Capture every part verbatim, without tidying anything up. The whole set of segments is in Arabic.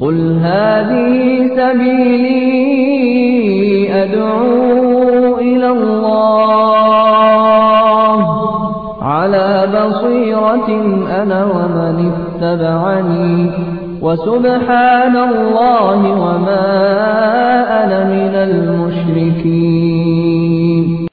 قل هذه سبيلي أدعو إلى الله على بصيرة أنا ومن اتبعني وسبحان الله وما أنا من المشركين.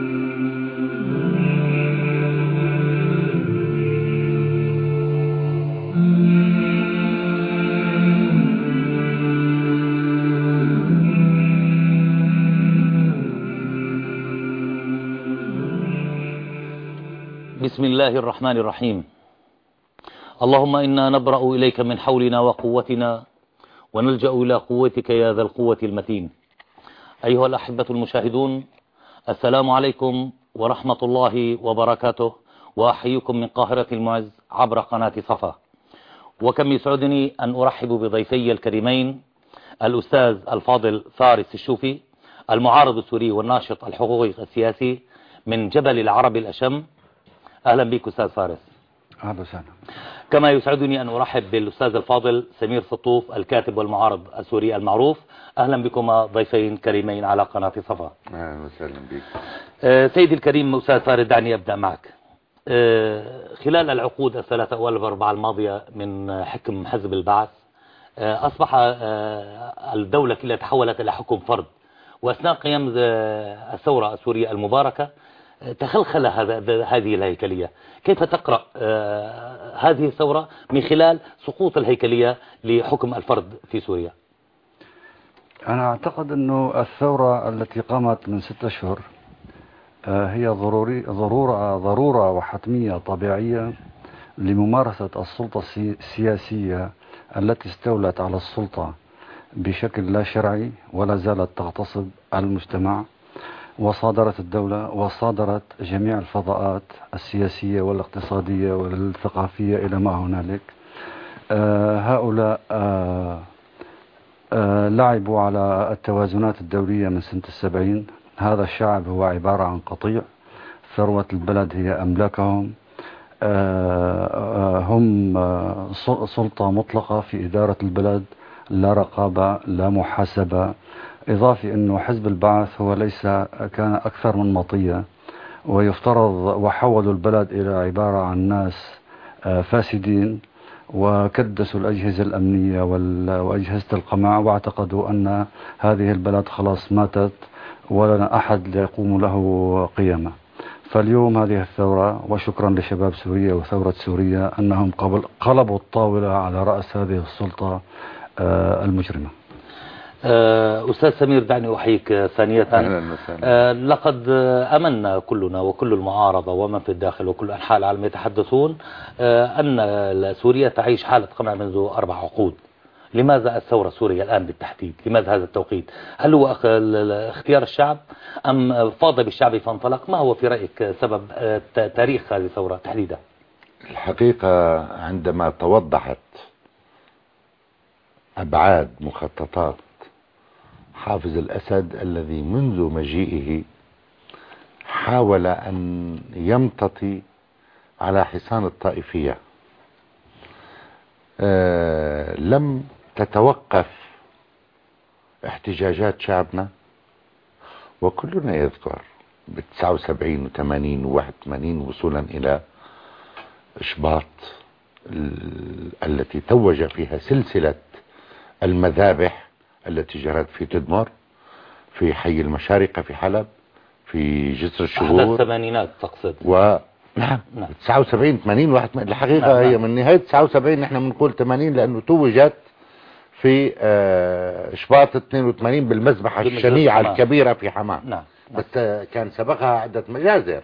بسم الله الرحمن الرحيم. اللهم إنا نبرأ إليك من حولنا وقوتنا ونلجأ إلى قوتك يا ذا القوة المتين. أيها الأحبة المشاهدون، السلام عليكم ورحمة الله وبركاته، وأحييكم من قاهرة المعز عبر قناة صفا. وكم يسعدني أن أرحب بضيفي الكريمين الأستاذ الفاضل فارس الشوفي، المعارض السوري والناشط الحقوقي السياسي من جبل العرب الأشم. أهلا بك أستاذ فارس. أهلا وسهلا. كما يسعدني أن أرحب بالأستاذ الفاضل سمير سطوف، الكاتب والمعارض السوري المعروف. أهلا بكما ضيفين كريمين على قناة صفا. أهلا وسهلا بك. أه سيدي الكريم أستاذ فارس، دعني أبدأ معك. أه خلال العقود الثلاثة والأربعة الماضية من حكم حزب البعث، أه أصبح أه الدولة كلها تحولت إلى حكم فرد، وأثناء قيام الثورة السورية المباركة تخلخل هذا هذه الهيكلية. كيف تقرأ آه هذه الثورة من خلال سقوط الهيكلية لحكم الفرد في سوريا؟ أنا أعتقد أنه الثورة التي قامت من ستة أشهر آه هي ضروري ضرورة ضرورة وحتمية طبيعية لممارسة السلطة السياسية التي استولت على السلطة بشكل لا شرعي ولا زالت تغتصب المجتمع، وصادرت الدولة وصادرت جميع الفضاءات السياسية والاقتصادية والثقافية إلى ما هنالك. آه هؤلاء آه آه لعبوا على التوازنات الدولية من سنة السبعين. هذا الشعب هو عبارة عن قطيع، ثروة البلد هي أملاكهم. آه آه هم آه سلطة مطلقة في إدارة البلد، لا رقابة لا محاسبة. إضافي أنه حزب البعث هو ليس كان أكثر من مطية، ويفترض وحولوا البلد إلى عبارة عن ناس فاسدين، وكدسوا الأجهزة الأمنية وأجهزة القمع، واعتقدوا أن هذه البلد خلاص ماتت ولا أحد يقوم له قيامة. فاليوم هذه الثورة، وشكرا لشباب سوريا وثورة سوريا أنهم قلبوا الطاولة على رأس هذه السلطة المجرمة. أستاذ سمير، دعني أحييك ثانية. أه لقد أمنا كلنا وكل المعارضة ومن في الداخل وكل أنحاء العالم يتحدثون أه أن سوريا تعيش حالة قمع منذ أربع عقود. لماذا الثورة السورية الآن بالتحديد؟ لماذا هذا التوقيت؟ هل هو اختيار الشعب أم فاض بالشعب فانطلق؟ ما هو في رأيك سبب تاريخ هذه الثورة تحديدا؟ الحقيقة عندما توضحت أبعاد مخططات حافظ الأسد الذي منذ مجيئه حاول أن يمتطي على حصان الطائفية، أه لم تتوقف احتجاجات شعبنا، وكلنا يذكر بتسعة وسبعين وثمانين وواحد وثمانين وصولا إلى إشباط التي توج فيها سلسلة المذابح التي جرت في تدمر، في حي المشارقة في حلب، في جسر الشهور، أحدى الثمانينات تقصد. و نعم نعم تسعة وسبعين ثمانين واحد. الحقيقة نعم. هي من نهاية تسعة وسبعين نحن بنقول ثمانين لأنه توجت في إشباط اثنين وثمانين بالمذبحة الشنيعة حمام. الكبيرة في حمام. نعم. نعم. بس كان سبقها عدة مجازر.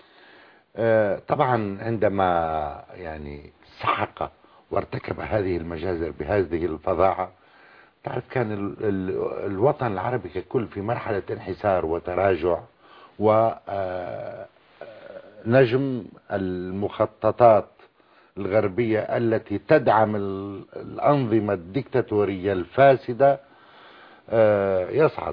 طبعا عندما يعني سحق وارتكب هذه المجازر بهذه الفظاعة، تعرف كان ال ال الوطن العربي ككل في مرحلة انحسار وتراجع، ونجم المخططات الغربية التي تدعم الأنظمة الديكتاتورية الفاسدة يصعد.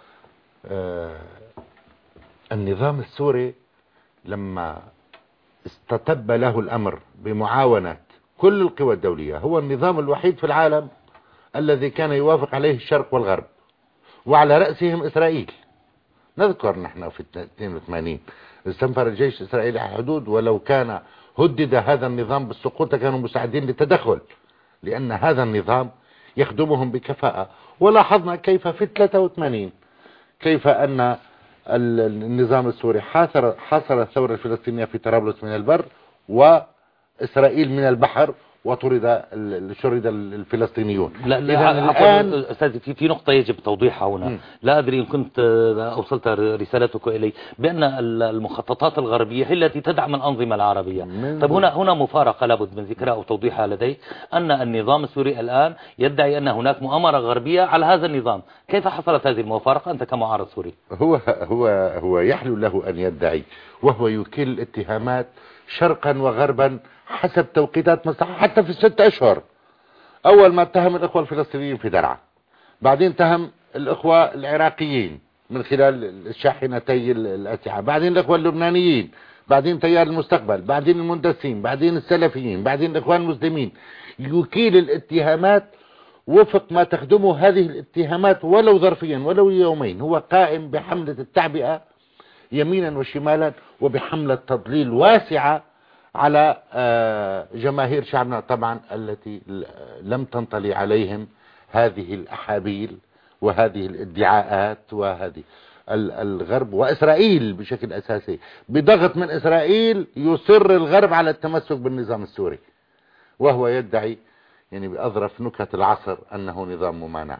النظام السوري لما استتب له الأمر بمعاونة كل القوى الدولية، هو النظام الوحيد في العالم الذي كان يوافق عليه الشرق والغرب، وعلى رأسهم إسرائيل. نذكر نحن في اثنين وثمانين استنفر الجيش الإسرائيلي على الحدود، ولو كان هدد هذا النظام بالسقوط كانوا مساعدين للتدخل، لأن هذا النظام يخدمهم بكفاءة. ولاحظنا كيف في ثلاثة وثمانين كيف أن النظام السوري حاصر حاصر الثورة الفلسطينية في طرابلس من البر، وإسرائيل من البحر، وطرد شرد الفلسطينيون. لا لا الآن أستاذ في في نقطة يجب توضيحها هنا. م. لا أدري إن كنت أوصلت رسالتك إلي بأن المخططات الغربية هي التي تدعم الأنظمة العربية. طب هنا هنا مفارقة لابد من ذكرها أو توضيحها لديك، أن النظام السوري الآن يدعي أن هناك مؤامرة غربية على هذا النظام. كيف حصلت هذه المفارقة أنت كمعارض سوري؟ هو هو هو يحلو له أن يدعي، وهو يكل الاتهامات شرقا وغربا حسب توقيتات مصلحة. حتى في الست أشهر أول ما اتهم الإخوة الفلسطينيين في درعا، بعدين اتهم الإخوة العراقيين من خلال الشاحنتي الأسلحة، بعدين الإخوة اللبنانيين، بعدين تيار المستقبل، بعدين المندسين، بعدين السلفيين، بعدين الإخوان المسلمين. يكيل الاتهامات وفق ما تخدمه هذه الاتهامات ولو ظرفيا ولو يومين. هو قائم بحملة التعبئة يمينا وشمالا، وبحملة تضليل واسعة على جماهير شعبنا طبعا التي لم تنطلي عليهم هذه الأحابيل وهذه الادعاءات. وهذه الغرب وإسرائيل بشكل أساسي بضغط من إسرائيل يصر الغرب على التمسك بالنظام السوري، وهو يدعي يعني بأظرف نكهة العصر أنه نظام ممانعة.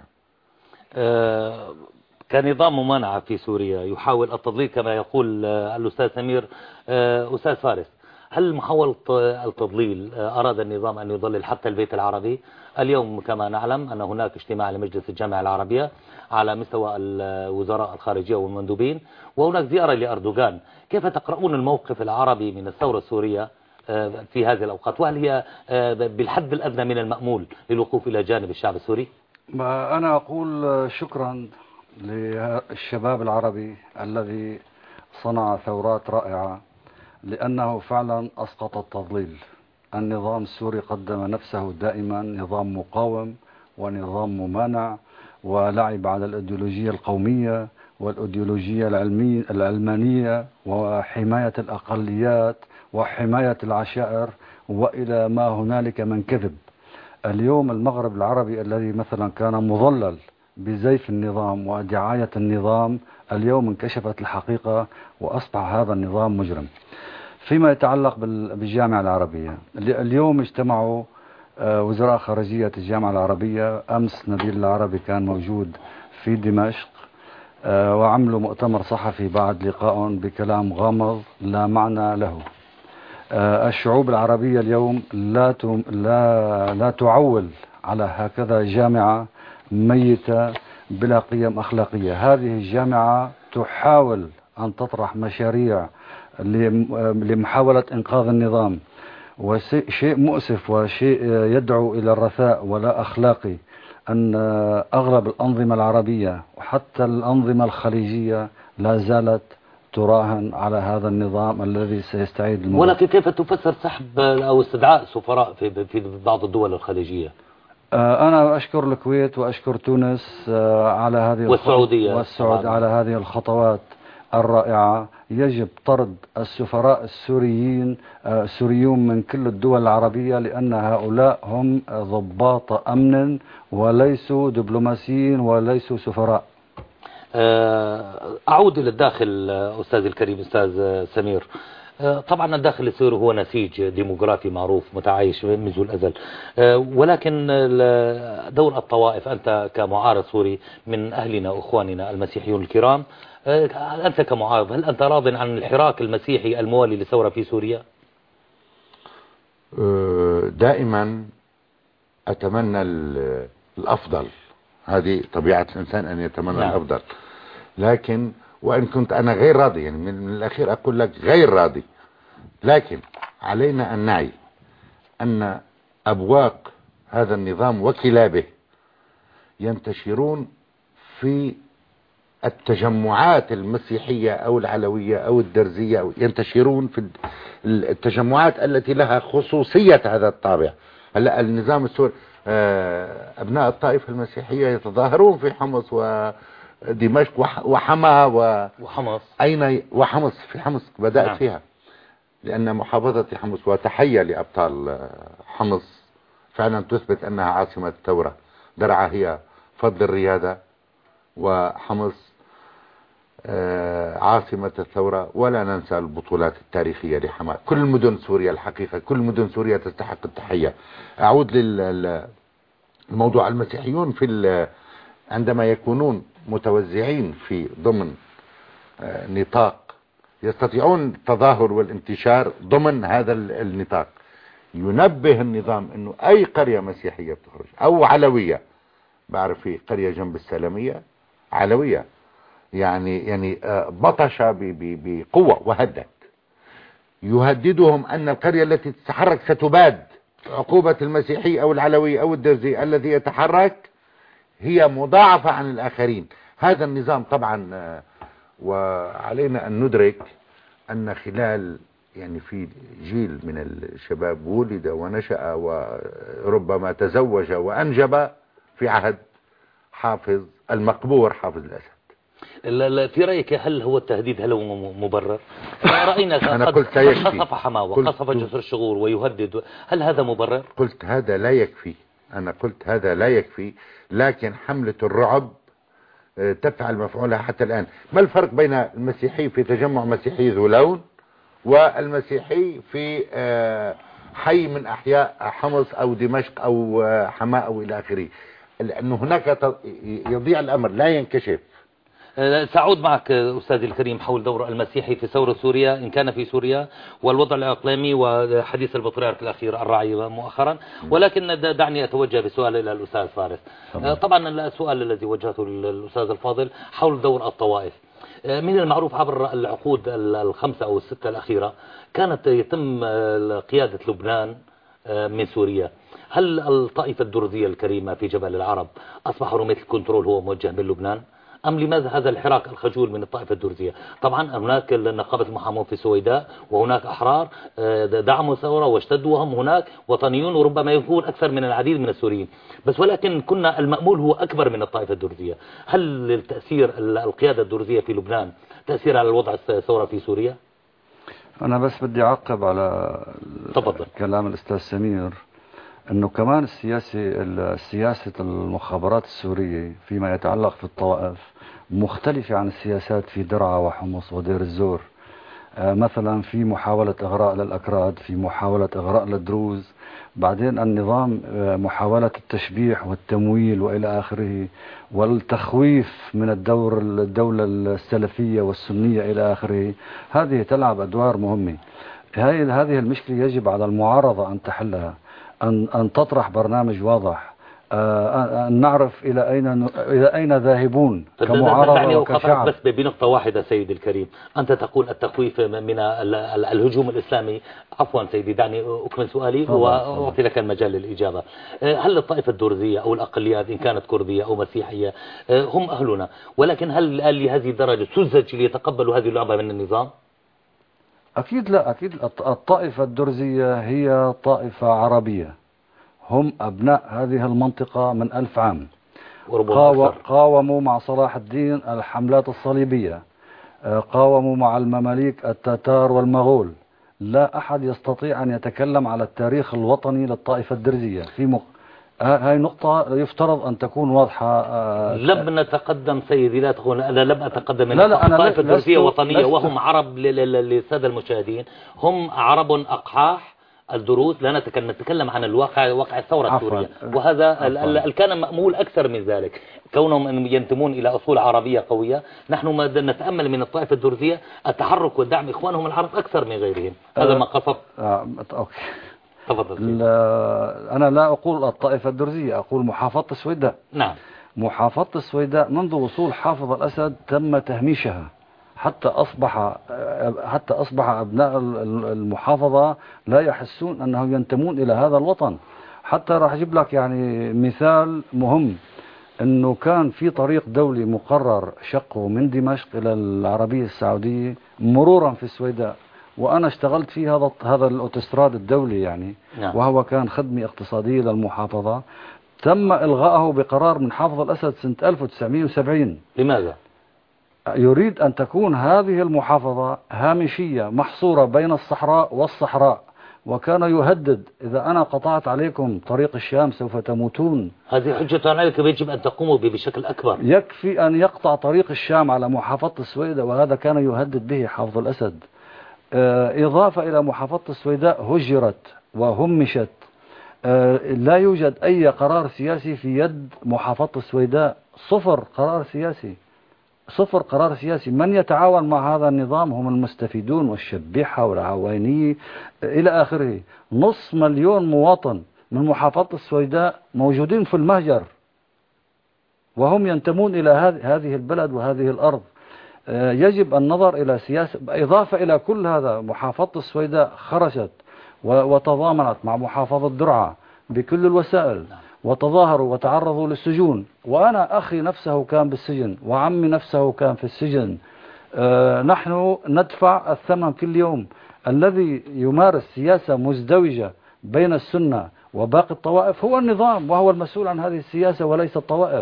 أه كنظام ممانعة في سوريا يحاول التضليل كما يقول الأستاذ سمير. أه أستاذ فارس، هل محاولة التضليل أراد النظام أن يضلل حتى البيت العربي؟ اليوم كما نعلم أن هناك اجتماع لمجلس الجامعة العربية على مستوى الوزراء الخارجية والمندوبين، وهناك زيارة لأردوغان. كيف تقرؤون الموقف العربي من الثورة السورية في هذه الأوقات، وهل هي بالحد الأدنى من المأمول للوقوف إلى جانب الشعب السوري؟ أنا أقول شكرا للشباب العربي الذي صنع ثورات رائعة، لأنه فعلا أسقط التضليل. النظام السوري قدم نفسه دائما نظام مقاوم ونظام ممانع، ولعب على الأيديولوجية القومية والأيديولوجية العلمية العلمانية وحماية الأقليات وحماية العشائر وإلى ما هنالك من كذب. اليوم المغرب العربي الذي مثلا كان مظلل بزيف النظام ودعاية النظام، اليوم انكشفت الحقيقة وأصبح هذا النظام مجرم. فيما يتعلق بالجامعة العربية، اليوم اجتمعوا وزراء خارجية الجامعة العربية. أمس نبيل العربي كان موجود في دمشق وعملوا مؤتمر صحفي بعد لقاء بكلام غامض لا معنى له. الشعوب العربية اليوم لا لا لا تعول على هكذا جامعة ميتة بلا قيم أخلاقية. هذه الجامعة تحاول أن تطرح مشاريع لمحاولة إنقاذ النظام، وشيء مؤسف وشيء يدعو إلى الرثاء ولا أخلاقي أن أغلب الأنظمة العربية وحتى الأنظمة الخليجية لا زالت تراهن على هذا النظام الذي سيستعيد الملك. ولكن كيف تفسر سحب أو استدعاء سفراء في في بعض الدول الخليجية؟ أنا أشكر الكويت وأشكر تونس على هذه والسعودية والسعود على هذه الخطوات الرائعة. يجب طرد السفراء السوريين السوريون من كل الدول العربية، لأن هؤلاء هم ضباط أمن وليسوا دبلوماسيين وليسوا سفراء. أعود إلى الداخل أستاذ الكريم أستاذ سمير. طبعا الداخل السوري هو نسيج ديموغرافي معروف متعايش منذ الأزل، ولكن دور الطوائف، أنت كمعارض سوري من أهلنا وإخواننا المسيحيون الكرام، أنت كمعارض هل أنت راض عن الحراك المسيحي الموالي للثورة في سوريا؟ دائما أتمنى الأفضل، هذه طبيعة الإنسان أن يتمنى نعم. الأفضل، لكن وإن كنت أنا غير راضي، يعني من الأخير أقول لك غير راضي، لكن علينا أن نعي أن أبواق هذا النظام وكلابه ينتشرون في التجمعات المسيحية أو العلوية أو الدرزية، أو ينتشرون في التجمعات التي لها خصوصية هذا الطابع. هلا النظام السوري أبناء الطائفة المسيحية يتظاهرون في حمص ودمشق وحما و... وحمص أين وحمص في حمص بدأت نعم. فيها لأن محافظة حمص، وتحية لأبطال حمص فعلا تثبت أنها عاصمة الثورة. درعا هي فضل الريادة، وحمص عاصمة الثورة. ولا ننسى البطولات التاريخية لحماة. كل مدن سوريا الحقيقة كل مدن سوريا تستحق التحية. أعود للموضوع. المسيحيون في عندما يكونون متوزعين في ضمن نطاق يستطيعون التظاهر والانتشار ضمن هذا النطاق. ينبه النظام انه اي قرية مسيحية بتخرج او علوية، بعرف في قرية جنب السلمية علوية يعني يعني بطش بقوة وهدد، يهددهم ان القرية التي تتحرك ستباد. عقوبة المسيحي او العلوي او الدرزي الذي يتحرك هي مضاعفة عن الاخرين. هذا النظام طبعا، وعلينا ان ندرك ان خلال يعني في جيل من الشباب ولد ونشأ وربما تزوج وأنجب في عهد حافظ المقبور حافظ الأسد. في رأيك هل هو التهديد هل هو مبرر؟ رأينا أنا قد قلت لا يكفي. قصف حماه وقصف جسر الشغور ويهدد، هل هذا مبرر؟ قلت هذا لا يكفي. أنا قلت هذا لا يكفي، لكن حملة الرعب تفعل مفعولها حتى الآن. ما الفرق بين المسيحي في تجمع مسيحي ذو لون والمسيحي في حي من أحياء حمص أو دمشق أو حماة أو إلى آخره؟ لأنه هناك يضيع الأمر لا ينكشف. سأعود معك أستاذي الكريم حول دور المسيحي في ثورة سوريا إن كان في سوريا والوضع الإقليمي وحديث البطريرك الأخير الراعي مؤخرا، ولكن دعني أتوجه بسؤال إلى الأستاذ فارس. طبعا السؤال الذي وجهته الأستاذ الفاضل حول دور الطوائف. من المعروف عبر العقود الخمسة أو الستة الأخيرة كانت يتم قيادة لبنان من سوريا. هل الطائفة الدرزية الكريمة في جبل العرب أصبح رمية الكنترول هو موجه من لبنان، أم لماذا هذا الحراك الخجول من الطائفة الدرزية؟ طبعا هناك نقابة المحامون في السويداء وهناك أحرار دعموا الثورة واشتدوا، وهم هناك وطنيون وربما يكون أكثر من العديد من السوريين، بس ولكن كنا المأمول هو أكبر من الطائفة الدرزية. هل التأثير القيادة الدرزية في لبنان تأثير على الوضع الثورة في سوريا؟ أنا بس بدي أعقب على تفضل. كلام الأستاذ سمير، أنه كمان السياسة سياسة المخابرات السورية فيما يتعلق في الطوائف مختلفة عن السياسات في درعا وحمص ودير الزور. آه مثلا في محاولة إغراء للأكراد، في محاولة إغراء للدروز، بعدين النظام آه محاولة التشبيح والتمويل وإلى آخره، والتخويف من الدور الدولة السلفية والسنية إلى آخره. هذه تلعب أدوار مهمة. هذه المشكلة يجب على المعارضة أن تحلها، أن أن تطرح برنامج واضح، أن نعرف إلى أين إلى أين ذاهبون كمعارضة وكشعب. بس بنقطة واحدة سيدي الكريم، أنت تقول التخويف من الهجوم الإسلامي. عفوا سيدي دعني أكمل سؤالي وأعطي لك المجال للإجابة. هل الطائفة الدرزية أو الأقليات إن كانت كردية أو مسيحية هم أهلنا، ولكن هل لهذه الدرجة سذج ليتقبلوا هذه اللعبة من النظام؟ أكيد لا. أكيد الطائفة الدرزية هي طائفة عربية، هم أبناء هذه المنطقة من ألف عام، قاو قاوموا مع صلاح الدين الحملات الصليبية، قاوموا مع المماليك التتار والمغول. لا أحد يستطيع أن يتكلم على التاريخ الوطني للطائفة الدرزية في مق... هاي نقطة يفترض أن تكون واضحة. لم نتقدم سيدي، لا تقول أنا لم أتقدم. لا لا، الطائفة الدرزية وطنية وهم عرب للسادة المشاهدين، هم عرب أقحاح الدروز. لا نتكلم عن الواقع، واقع الثورة السورية، وهذا كان مأمول أكثر من ذلك كونهم ينتمون إلى أصول عربية قوية. نحن ما نتأمل من الطائفة الدرزية التحرك والدعم إخوانهم العرب أكثر من غيرهم. هذا ما قصد. آه أوكي. تفضل. لا أنا لا أقول الطائفة الدرزية، أقول محافظة السويداء. نعم. محافظة السويداء منذ وصول حافظ الأسد تم تهميشها حتى أصبح حتى أصبح أبناء المحافظة لا يحسون أنهم ينتمون إلى هذا الوطن. حتى راح أجيب لك يعني مثال مهم، أنه كان في طريق دولي مقرر شقه من دمشق إلى العربية السعودية مرورا في السويداء، وأنا اشتغلت في هذا هذا الأوتوستراد الدولي يعني. نعم. وهو كان خدمة اقتصادية للمحافظة. تم إلغائه بقرار من حافظ الأسد سنة ألف وتسعمئة وسبعين. لماذا؟ يريد أن تكون هذه المحافظة هامشية محصورة بين الصحراء والصحراء، وكان يهدد إذا أنا قطعت عليكم طريق الشام سوف تموتون. هذه حجة عليكم يجب أن تقوموا به بشكل أكبر. يكفي أن يقطع طريق الشام على محافظة السويداء، وهذا كان يهدد به حافظ الأسد. إضافة إلى محافظة السويداء هجرت وهمشت. لا يوجد أي قرار سياسي في يد محافظة السويداء، صفر قرار سياسي، صفر قرار سياسي. من يتعاون مع هذا النظام هم المستفيدون والشبيحة والعويني إلى آخره. نصف مليون مواطن من محافظة السويداء موجودين في المهجر، وهم ينتمون إلى هذه البلد وهذه الأرض. يجب النظر إلى سياسة. إضافة إلى كل هذا، محافظة السويداء خرجت وتضامنت مع محافظة درعا بكل الوسائل، وتظاهروا وتعرضوا للسجون، وأنا أخي نفسه كان بالسجن، وعمي نفسه كان في السجن. أه نحن ندفع الثمن كل يوم. الذي يمارس سياسة مزدوجة بين السنة وباقي الطوائف هو النظام، وهو المسؤول عن هذه السياسة وليس الطوائف.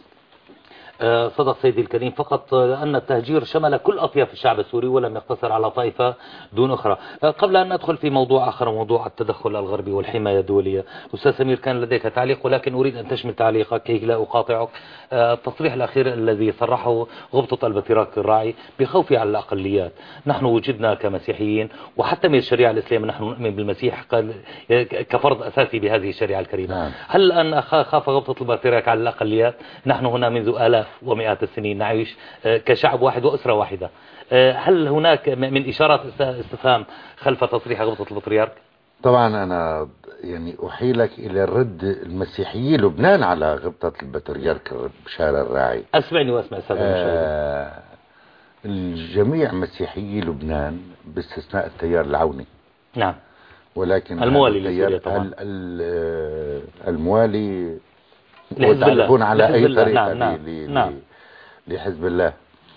صدق سيدي الكريم، فقط أن التهجير شمل كل أطياف الشعب السوري ولم يقتصر على طائفة دون أخرى. قبل أن ندخل في موضوع آخر، موضوع التدخل الغربي والحماية الدولية، أستاذ سمير كان لديك تعليق، ولكن أريد أن تشمل تعليقك كي لا أقاطعك. التصريح الأخير الذي صرحه غبطة البطريرك الراعي بخوفه على الأقليات. نحن وجدنا كمسيحيين وحتى من الشريعة الإسلامية نحن نؤمن بالمسيح كفرض أساسي بهذه الشريعة الكريمة. هل أن خاف غبطة البطريرك على الأقليات؟ نحن هنا منذ آلاف ومئات السنين نعيش كشعب واحد وأسرة واحدة. هل هناك من إشارات استفهام خلف تصريح غبطة البطريرك؟ طبعا أنا يعني أحيلك إلى الرد المسيحيي لبنان على غبطة البطريرك بشار الراعي. أسمعني وأسمع أستاذ آه الجميع مسيحيي لبنان باستثناء التيار العوني. نعم. ولكن الموالي لسوريا طبعا. الموالي لحزب الله على لحزب أي الله. طريقة نعم. نعم. لي نعم. لحزب الله،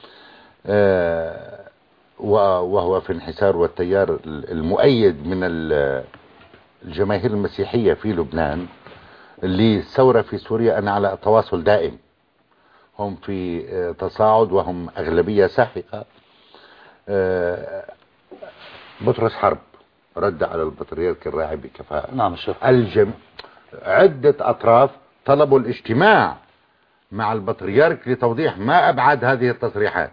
آه وهو في انحسار، والتيار المؤيد من الجماهير المسيحية في لبنان للثورة في سوريا أنا على تواصل دائم. هم في تصاعد وهم أغلبية ساحقة. آه بطرس حرب رد على البطريرك الراعي بكفاءة. نعم شوف. الجم... عدة أطراف طلبوا الاجتماع مع البطريرك لتوضيح ما أبعد هذه التصريحات،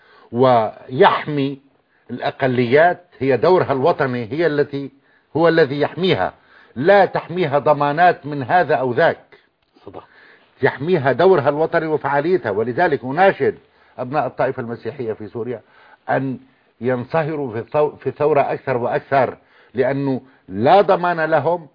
ويحمي الأقليات هي دورها الوطني، هي التي هو الذي يحميها، لا تحميها ضمانات من هذا أو ذاك، صدق. يحميها دورها الوطني وفعاليتها. ولذلك أناشد أبناء الطائفة المسيحية في سوريا أن ينصهروا في الثورة أكثر وأكثر، لأنه لا ضمان لهم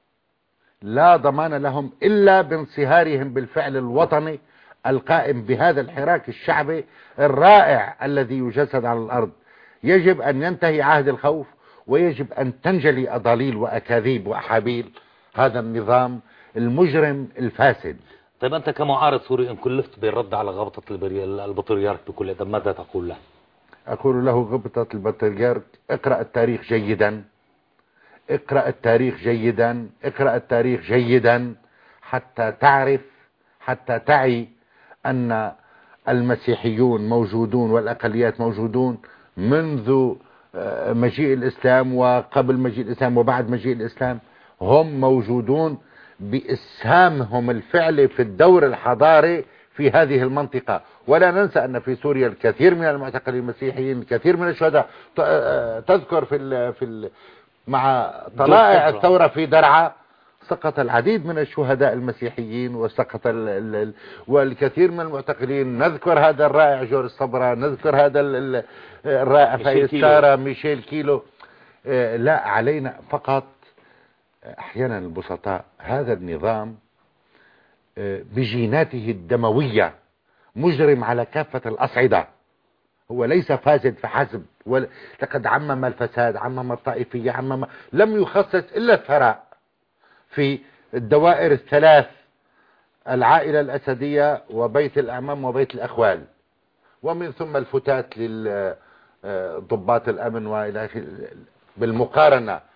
لا ضمان لهم إلا بانصهارهم بالفعل الوطني القائم بهذا الحراك الشعبي الرائع الذي يجسد على الأرض. يجب أن ينتهي عهد الخوف، ويجب أن تنجلي أضاليل وأكاذيب وأحابيل هذا النظام المجرم الفاسد. طيب أنت كمعارض سوري إن كلفت بالرد على غبطة البطريرك بكل أدب ماذا تقول له؟ أقول له غبطة البطريرك اقرأ التاريخ جيدا، اقرأ التاريخ جيدا، اقرأ التاريخ جيدا حتى تعرف، حتى تعي أن المسيحيون موجودون والأقليات موجودون منذ مجيء الإسلام وقبل مجيء الإسلام وبعد مجيء الإسلام. هم موجودون بإسهامهم الفعلي في الدور الحضاري في هذه المنطقة. ولا ننسى أن في سوريا الكثير من المعتقلين المسيحيين، الكثير من الشهداء. تذكر في ال في ال مع طلائع الثورة في درعا سقط العديد من الشهداء المسيحيين، وسقط ال ال والكثير من المعتقلين. نذكر هذا الرائع جورج صبرا، نذكر هذا ال الرائع فايز سارة، ميشيل كيلو. آه لا علينا فقط احيانا البسطاء هذا النظام آه بجيناته الدموية مجرم على كافة الأصعدة. هو ليس فاسد فحسب، لقد عمم الفساد، عمم الطائفية، عمم، لم يخصص إلا الثراء في الدوائر الثلاث: العائلة الأسدية وبيت الأعمام وبيت الأخوال، ومن ثم الفتات للضباط الأمن وإلى بالمقارنة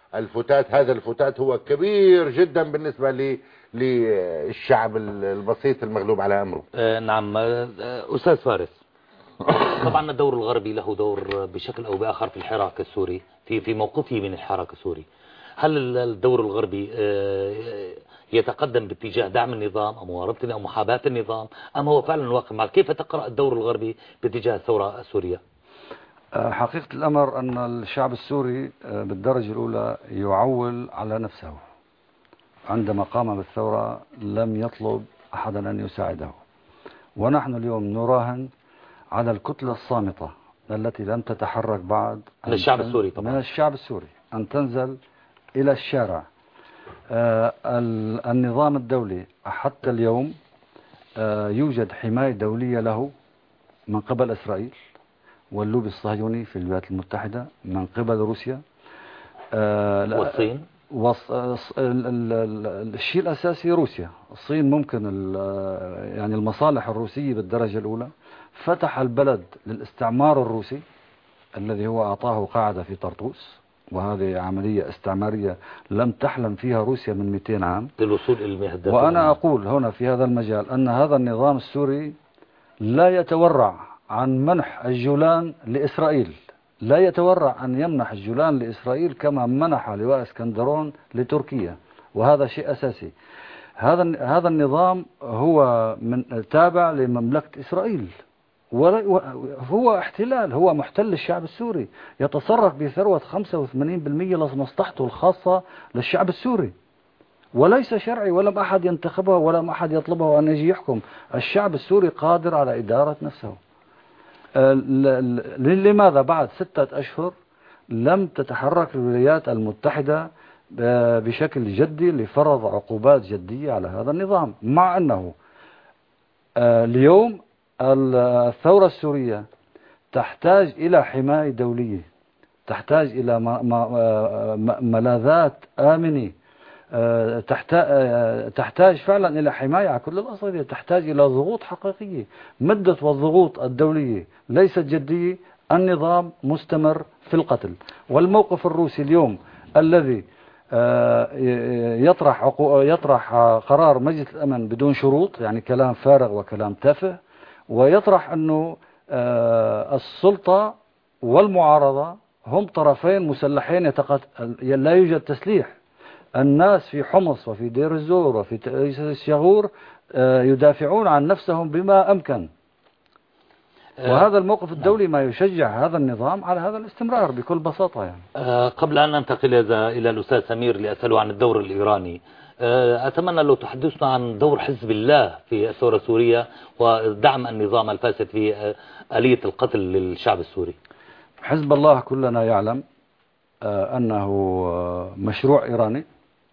الفتات، هذا الفتات هو كبير جدا بالنسبة لي للشعب البسيط المغلوب على أمره. آه نعم. آه أستاذ فارس، طبعا الدور الغربي له دور بشكل أو بآخر في الحراك السوري، في في موقفه من الحراك السوري. هل الدور الغربي آه يتقدم باتجاه دعم النظام أو مواربة أو محاباة النظام، أم هو فعلا واقع مع؟ كيف تقرأ الدور الغربي باتجاه الثورة السورية؟ حقيقة الأمر أن الشعب السوري بالدرجة الأولى يعول على نفسه. عندما قام بالثورة لم يطلب أحدا أن يساعده، ونحن اليوم نراهن على الكتلة الصامتة التي لم تتحرك بعد من الشعب السوري طبعا. من الشعب السوري أن تنزل إلى الشارع. آه النظام الدولي حتى اليوم آه يوجد حماية دولية له من قبل إسرائيل واللوبي الصهيوني في الولايات المتحدة، من قبل روسيا آه والصين. وص... الشيء الأساسي روسيا. الصين ممكن يعني المصالح الروسية بالدرجة الأولى، فتح البلد للاستعمار الروسي الذي هو أعطاه قاعدة في طرطوس، وهذه عملية استعمارية لم تحلم فيها روسيا من مئتين عام للوصول إلى المهدف. وأنا أقول هنا في هذا المجال أن هذا النظام السوري لا يتورع عن منح الجولان لإسرائيل، لا يتورع أن يمنح الجولان لإسرائيل كما منح لواء اسكندرون لتركيا، وهذا شيء أساسي. هذا هذا النظام هو من تابع لمملكة إسرائيل، وهو احتلال، هو محتل الشعب السوري، يتصرف بثروة خمسة وثمانين بالمئة لمصلحته الخاصة للشعب السوري، وليس شرعي، ولم أحد ينتخبه ولم أحد يطلبه أن يجي يحكم. الشعب السوري قادر على إدارة نفسه. لماذا بعد ستة أشهر لم تتحرك الولايات المتحدة بشكل جدي لفرض عقوبات جدية على هذا النظام، مع أنه اليوم الثورة السورية تحتاج إلى حماية دولية، تحتاج إلى ملاذات آمنة، تحتاج فعلا إلى حماية على كل الأصعدة، تحتاج إلى ضغوط حقيقية. مدة والضغوط الدولية ليست جدية، النظام مستمر في القتل. والموقف الروسي اليوم الذي يطرح يطرح قرار مجلس الأمن بدون شروط، يعني كلام فارغ وكلام تافه، ويطرح أنه السلطة والمعارضة هم طرفين مسلحين يتقاتل، لا يوجد تسليح. الناس في حمص وفي دير الزور وفي الشغور يدافعون عن نفسهم بما أمكن، وهذا الموقف الدولي ما يشجع هذا النظام على هذا الاستمرار بكل بساطة. يعني قبل أن ننتقل إلى الأستاذ سمير لأسأله عن الدور الإيراني، أتمنى لو تحدثنا عن دور حزب الله في الثورة السورية ودعم النظام الفاسد في آلية القتل للشعب السوري. حزب الله كلنا يعلم أنه مشروع إيراني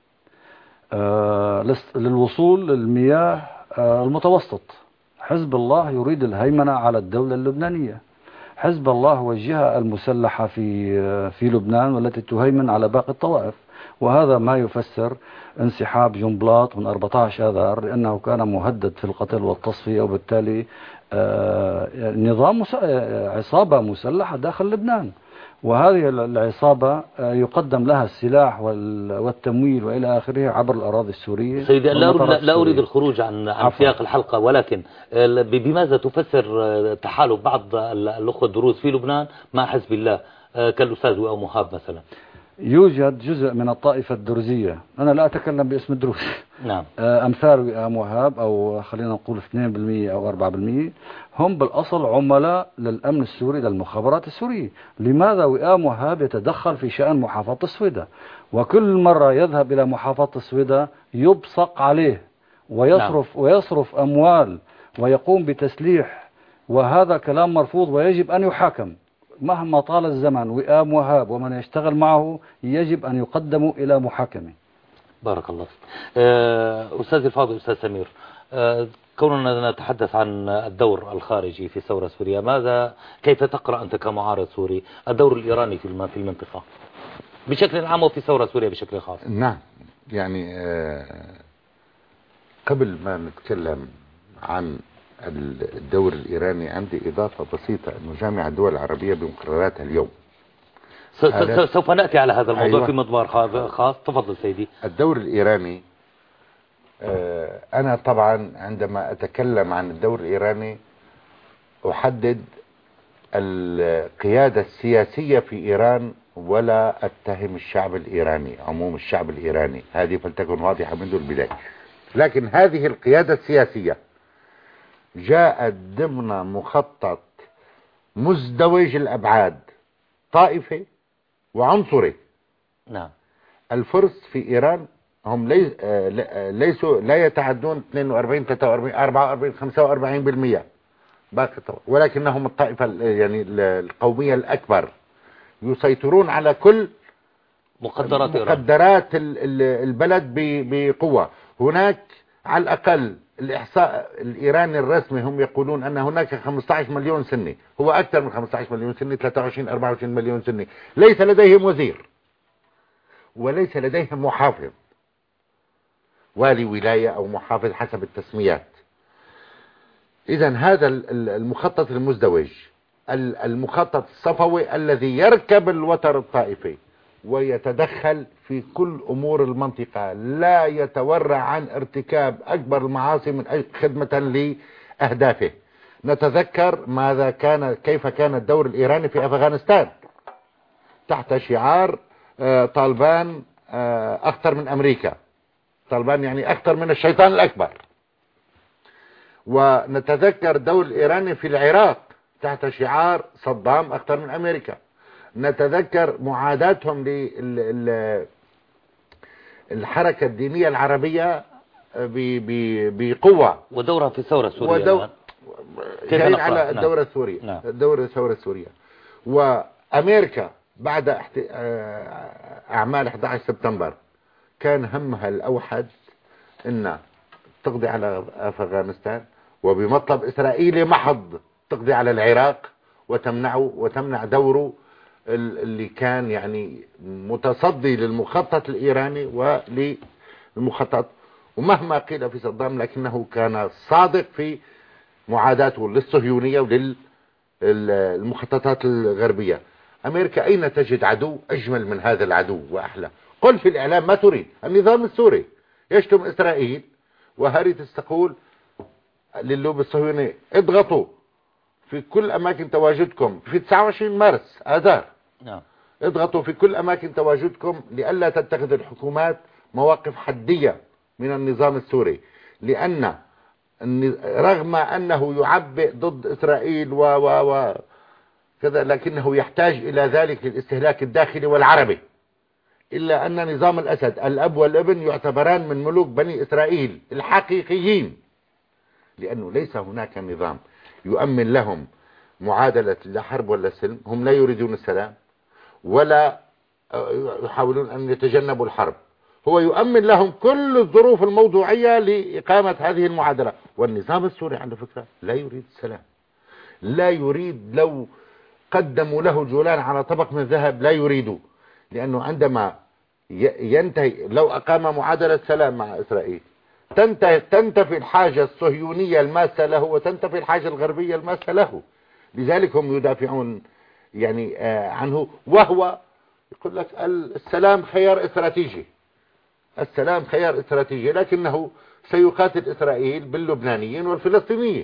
للوصول للمياه المتوسط. حزب الله يريد الهيمنة على الدولة اللبنانية. حزب الله هو الجهة المسلحة في في لبنان والتي تهيمن على باقي الطوائف، وهذا ما يفسر انسحاب جنبلاط من أربعة عشر آذار، لأنه كان مهدد في القتل والتصفية، وبالتالي نظام عصابة مسلحة داخل لبنان، وهذه العصابة يقدم لها السلاح والتمويل وإلى آخره عبر الأراضي السورية. سيدي لا أريد, لا أريد الخروج عن, عن سياق الحلقة، ولكن بماذا تفسر تحالف بعض الأخوة الدروز في لبنان مع حزب الله كالأستاذ وأو مهاب مثلا؟ يوجد جزء من الطائفة الدرزية، أنا لا أتكلم باسم الدروز، نعم، أمثال وئام وهاب أو خلينا نقول اثنين بالمئة أو أربعة بالمئة هم بالأصل عملاء للأمن السوري للمخابرات السورية. لماذا وئام وهاب يتدخل في شأن محافظة السويداء، وكل مرة يذهب إلى محافظة السويداء يبصق عليه ويصرف, نعم. ويصرف أموال ويقوم بتسليح، وهذا كلام مرفوض ويجب أن يحاكم مهما طال الزمن. وئام وهاب ومن يشتغل معه يجب أن يقدموا إلى محاكمة. بارك الله فيك. أستاذ الفاضل أستاذ سمير، كوننا نتحدث عن الدور الخارجي في الثورة السورية، ماذا كيف تقرأ أنت كمعارض سوري الدور الإيراني في في المنطقة بشكل عام وفي الثورة السورية بشكل خاص؟ نعم، يعني قبل ما نتكلم عن الدور الإيراني عندي إضافة بسيطة، أنه جامعة الدول العربية بمقرراتها اليوم سوف نأتي على هذا الموضوع. أيوة. في مضمار خاص. تفضل سيدي. الدور الإيراني، أنا طبعا عندما أتكلم عن الدور الإيراني أحدد القيادة السياسية في إيران، ولا أتهم الشعب الإيراني، عموم الشعب الإيراني، هذه فلتكن واضحة منذ البداية. لكن هذه القيادة السياسية جاءت ضمن مخطط مزدوج الأبعاد، طائفي وعنصري. نعم. الفرس في إيران هم ليس ليسوا لا يتعدون اثنين وأربعين ثلاثة وأربعين أربعة وأربعين خمسة وأربعين بالمئة باقي، ولكنهم الطائفة يعني القومية الأكبر، يسيطرون على كل مقدرات مقدرات البلد بقوة. هناك على الأقل الإحصاء الإيراني الرسمي هم يقولون أن هناك خمسة عشر مليون سني، هو أكثر من خمسة عشر مليون سني، ثلاثة وعشرين أربعة وعشرين مليون سني، ليس لديهم وزير وليس لديهم محافظ، والي ولاية أو محافظ حسب التسميات. إذن هذا المخطط المزدوج، المخطط الصفوي الذي يركب الوتر الطائفي ويتدخل في كل أمور المنطقة، لا يتورع عن ارتكاب أكبر المعاصي من أجل خدمة لأهدافه. نتذكر ماذا كان، كيف كان الدور الإيراني في أفغانستان تحت شعار طالبان أخطر من أمريكا، طالبان يعني أخطر من الشيطان الأكبر. ونتذكر الدور الإيراني في العراق تحت شعار صدام أخطر من أمريكا. نتذكر معاداتهم للحركة الدينية العربية بقوة، ودورها في الثورة السورية. ودو... جايين على الدورة السورية. نعم. الدورة الثورة السورية. وأمريكا بعد احت... أعمال أحد عشر سبتمبر كان همها الأوحد إن تقضي على أفغانستان، وبمطلب إسرائيلي محض تقضي على العراق وتمنعه وتمنع دوره اللي كان يعني متصدي للمخطط الإيراني وللمخطط. ومهما قيل في صدام لكنه كان صادق في معاداته للصهيونية وللمخططات الغربية. أمريكا أين تجد عدو أجمل من هذا العدو وأحلى؟ قل في الإعلام ما تريد. النظام السوري يشتم إسرائيل، وهاريتس تقول للوب الصهيوني اضغطوا في كل أماكن تواجدكم في تسعة وعشرين مارس آذار. نعم. اضغطوا في كل أماكن تواجدكم لئلا تتخذ الحكومات مواقف حدية من النظام السوري، لأن رغم أنه يعبئ ضد إسرائيل و و و كذا، لكنه يحتاج إلى ذلك للاستهلاك الداخلي والعربي، إلا أن نظام الأسد الأب والابن يعتبران من ملوك بني إسرائيل الحقيقيين، لأنه ليس هناك نظام يؤمن لهم معادلة لا حرب ولا سلم. هم لا يريدون السلام ولا يحاولون أن يتجنبوا الحرب، هو يؤمن لهم كل الظروف الموضوعية لإقامة هذه المعادلة. والنظام السوري على فكرة لا يريد السلام، لا يريد، لو قدموا له جولان على طبق من ذهب لا يريده، لأنه عندما ينتهي لو أقام معادلة سلام مع إسرائيل تنتهي تنتفي الحاجة الصهيونية الماسة له وتنتفي الحاجة الغربية الماسة له. لذلك هم يدافعون يعني عنه، وهو يقول لك السلام خيار استراتيجي، السلام خيار استراتيجي، لكنه سيقاتل إسرائيل باللبنانيين والفلسطينيين.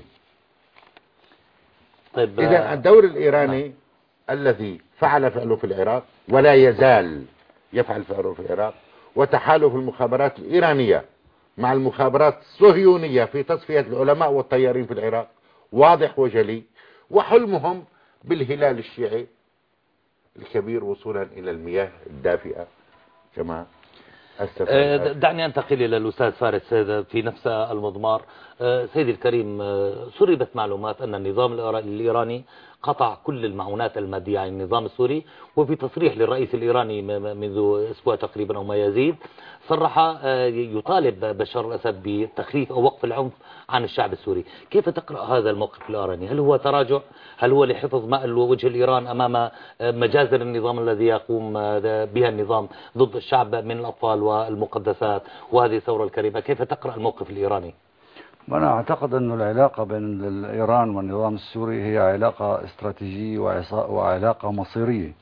طيب إذا الدور الإيراني نعم. الذي فعل فعله في العراق ولا يزال يفعل فعله في العراق، وتحالف المخابرات الإيرانية مع المخابرات الصهيونية في تصفية العلماء والطيارين في العراق واضح وجلي، وحلمهم بالهلال الشيعي الكبير وصولا إلى المياه الدافئة كما دعني أنتقل إلى الأستاذ فارس في نفس المضمار. سيدي الكريم، سربت معلومات أن النظام الإيراني قطع كل المعونات المادية عن النظام السوري، وفي تصريح للرئيس الإيراني منذ أسبوع تقريبا أو ما يزيد صرح يطالب بشار الأسد بتخفيف أو وقف العنف عن الشعب السوري. كيف تقرأ هذا الموقف الإيراني؟ هل هو تراجع؟ هل هو لحفظ ماء وجه الإيران أمام مجازر النظام الذي يقوم بها النظام ضد الشعب من الأطفال والمقدسات وهذه الثورة الكريمة؟ كيف تقرأ الموقف الإيراني؟ أنا أعتقد أن العلاقة بين إيران والنظام السوري هي علاقة استراتيجية وعلاقة مصيرية،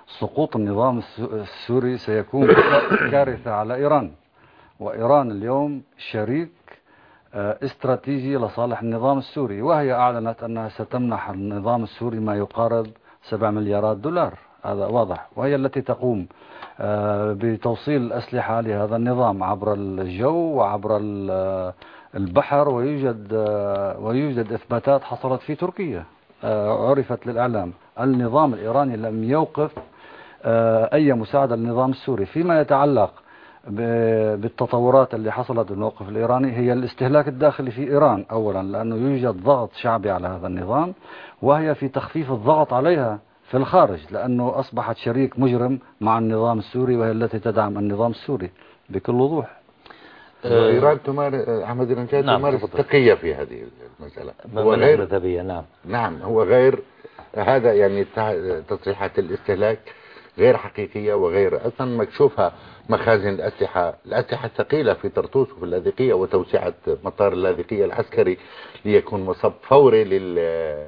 سقوط النظام السوري سيكون كارثة على إيران. وإيران اليوم شريك استراتيجي لصالح النظام السوري، وهي أعلنت أنها ستمنح النظام السوري ما يقارب سبع مليارات دولار، هذا واضح، وهي التي تقوم بتوصيل الأسلحة لهذا النظام عبر الجو وعبر البحر. ويوجد ويوجد إثباتات حصلت في تركيا عرفت للإعلام. النظام الإيراني لم يوقف أي مساعدة للنظام السوري. فيما يتعلق بالتطورات اللي حصلت بالموقف الإيراني، هي الاستهلاك الداخلي في إيران أولا، لأنه يوجد ضغط شعبي على هذا النظام، وهي في تخفيف الضغط عليها في الخارج، لأنه أصبحت شريك مجرم مع النظام السوري، وهي التي تدعم النظام السوري بكل وضوح. إيران تمارس أحمد النجاد نعم تمارس تقية في هذه المسألة. هو غير نعم نعم هو غير هذا، يعني تصريحات الاستهلاك غير حقيقية وغير أصلا مكشوفها. مخازن الأسلحة الأسلحة الثقيلة في طرطوس وفي اللاذقية، وتوسعة مطار اللاذقية العسكري ليكون مصب فوري لل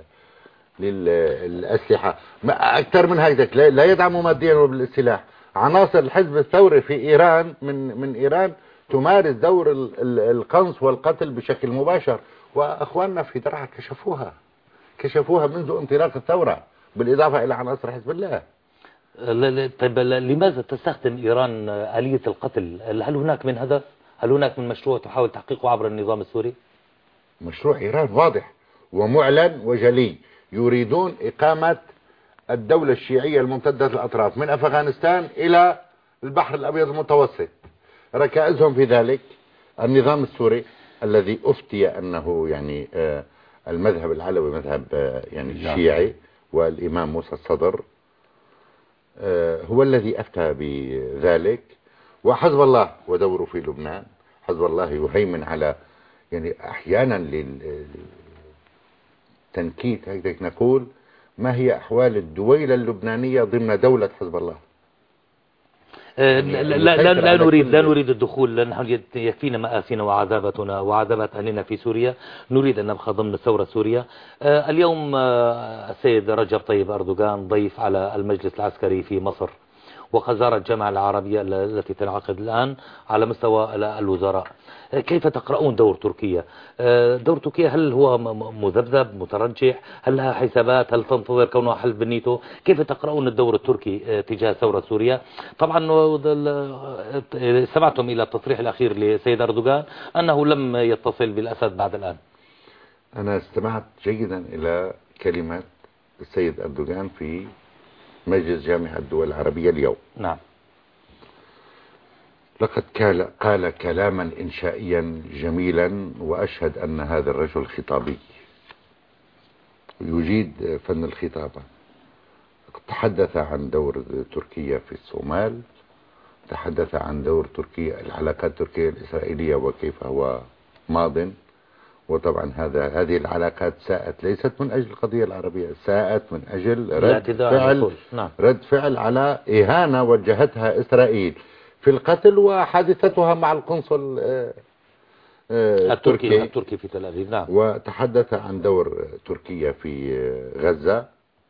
للأسلحة. أكثر من هيك لا يدعم ماديا وبالسلاح. عناصر الحزب الثوري في إيران من من إيران تمارس دور القنص والقتل بشكل مباشر، وأخواننا في درعا كشفوها كشفوها منذ انطلاق الثورة، بالإضافة إلى عناصر حزب الله. طيب لماذا تستخدم إيران آلية القتل؟ هل هناك من هدف؟ هل هناك من مشروع تحاول تحقيقه عبر النظام السوري؟ مشروع إيران واضح ومعلن وجلي. يريدون إقامة الدولة الشيعية الممتدة الأطراف من أفغانستان إلى البحر الأبيض المتوسط. ركائزهم في ذلك النظام السوري الذي أفتي أنه يعني المذهب العلوي مذهب يعني شيعي، والإمام موسى الصدر هو الذي أفتى بذلك. وحزب الله ودوره في لبنان، حزب الله يهيمن على يعني أحيانا للتنكيت هيك نقول ما هي أحوال الدويلة اللبنانية ضمن دولة حزب الله. لا, لا, لا نريد لا نريد الدخول، لأن يكفينا مآسينا وعذابتنا وعذابات أهلنا في سوريا. نريد أن نبقى ضمن الثورة السورية. اليوم السيد رجب طيب أردوغان ضيف على المجلس العسكري في مصر، وقد زار الجامعة العربية التي تنعقد الآن على مستوى الوزراء. كيف تقرؤون دور تركيا؟ دور تركيا هل هو مذبذب مترجح؟ هل لها حسابات؟ هل تنتظر كونها حل بالنيتو؟ كيف تقرؤون الدور التركي تجاه ثورة سوريا؟ طبعا سمعتم إلى التصريح الأخير لسيد أردوغان أنه لم يتصل بالأسد بعد الآن. أنا استمعت جيدا إلى كلمات السيد أردوغان في مجلس جامعة الدول العربية اليوم. نعم. لقد قال, قال كلاما إنشائيا جميلا، وأشهد أن هذا الرجل خطابي يجيد فن الخطابة. تحدث عن دور تركيا في الصومال، تحدث عن دور تركيا العلاقات التركية الإسرائيلية وكيف هو ماضٍ. وطبعا هذا هذه العلاقات ساءت ليست من أجل القضية العربية، ساءت من أجل رد فعل نعم. رد فعل على إهانة وجهتها إسرائيل في القتل، وحادثتها مع القنصل التركي التركي في تل أبيب. نعم. وتحدث عن دور تركيا في غزة،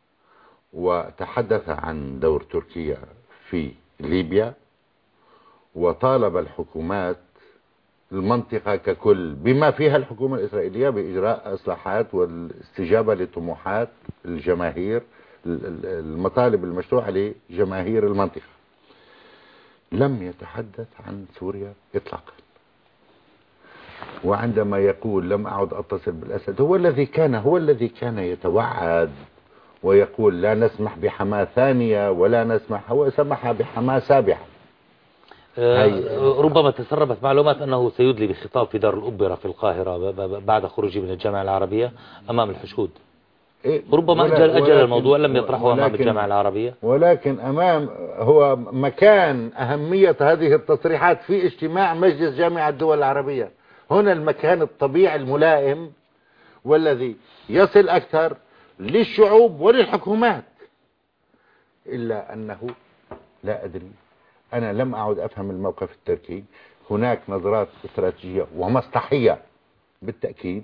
وتحدث عن دور تركيا في ليبيا، وطالب الحكومات المنطقة ككل بما فيها الحكومة الإسرائيلية بإجراء إصلاحات والاستجابة لطموحات الجماهير، المطالب المشروعة لجماهير المنطقة. لم يتحدث عن سوريا إطلاقا. وعندما يقول لم أعد أتصل بالأسد، هو الذي كان هو الذي كان يتوعد ويقول لا نسمح بحماة ثانية ولا نسمح، هو سمح بحماة سابعة. ربما تسربت معلومات أنه سيدلي بخطاب في دار الأوبرا في القاهرة بعد خروجه من الجامعة العربية أمام الحشود. ربما أجل, أجل الموضوع لم يطرحه أمام الجامعة العربية، ولكن أمام هو مكان أهمية هذه التصريحات في اجتماع مجلس جامعة الدول العربية. هنا المكان الطبيعي الملائم والذي يصل أكثر للشعوب وللحكومات. إلا أنه لا أدري، أنا لم أعد أفهم الموقف التركي. هناك نظرات استراتيجية ومصلحية بالتأكيد.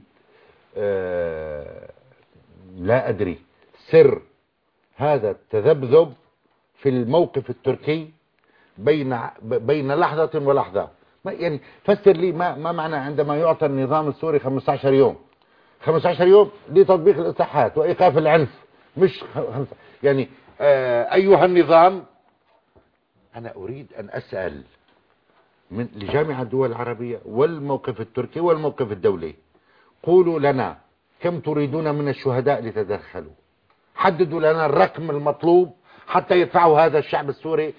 أه لا أدري سر هذا التذبذب في الموقف التركي بين بين لحظة ولحظة. يعني فسر لي ما ما معنى عندما يعطى النظام السوري خمسة عشر يوم خمسة عشر يوم لتطبيق الإصلاحات وإيقاف العنف، مش يعني آه أيها النظام. أنا أريد أن أسأل من لجامعة الدول العربية والموقف التركي والموقف الدولي، قولوا لنا كم تريدون من الشهداء لتدخلوا، حددوا لنا الرقم المطلوب حتى يدفعوا هذا الشعب السوري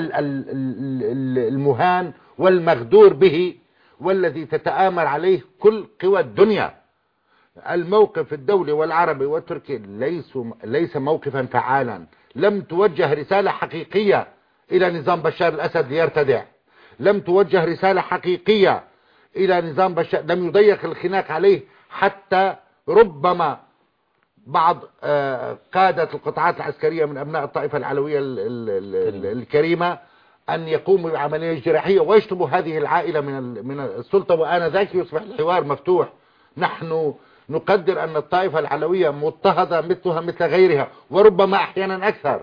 المهان والمغدور به والذي تتآمر عليه كل قوى الدنيا. الموقف الدولي والعربي والتركي ليس ليس موقفا فعالا. لم توجه رسالة حقيقية إلى نظام بشار الأسد ليرتدع، لم توجه رسالة حقيقية إلى نظام بشار، لم يضيق الخناق عليه حتى ربما بعض قادة القطاعات العسكرية من أبناء الطائفة العلوية الكريمة أن يقوموا بعملية جراحية ويشطبوا هذه العائلة من من السلطة، وآنذاك يصبح الحوار مفتوح. نحن نقدر أن الطائفة العلوية مضطهدة مثلها مثل غيرها وربما أحيانا أكثر.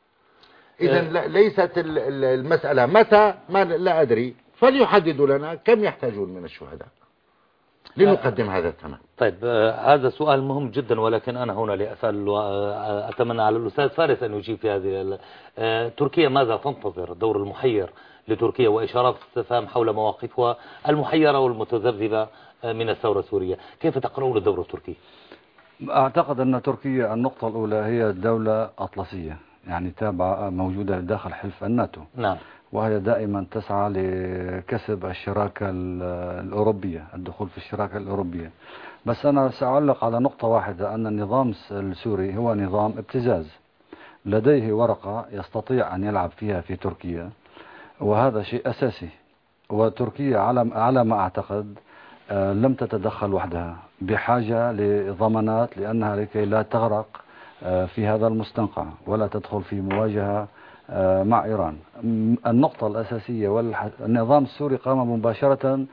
إذا ليست المسألة متى ما لا أدري، فليحددوا لنا كم يحتاجون من الشهداء لنقدم هذا الثمن. طيب آه هذا سؤال مهم جدا، ولكن أنا هنا لأسأل وأتمنى على الأستاذ فارس أن يجيب في هذه. آه تركيا ماذا تنتظر؟ دور المحير لتركيا وإشارات استفهام حول مواقفها المحيرة والمتذبذبة من الثورة السورية، كيف تقرؤون الدور التركي؟ أعتقد أن تركيا النقطة الأولى هي دولة أطلسية، يعني تابعة موجودة داخل حلف الناتو. نعم. وهي دائما تسعى لكسب الشراكة الأوروبية، الدخول في الشراكة الأوروبية. بس أنا سأعلق على نقطة واحدة، أن النظام السوري هو نظام ابتزاز، لديه ورقة يستطيع أن يلعب فيها في تركيا، وهذا شيء أساسي. وتركيا على ما أعتقد لم تتدخل وحدها، بحاجة لضمانات لأنها لكي لا تغرق في هذا المستنقع ولا تدخل في مواجهة مع إيران. النقطة الأساسية والنظام السوري قام مباشرة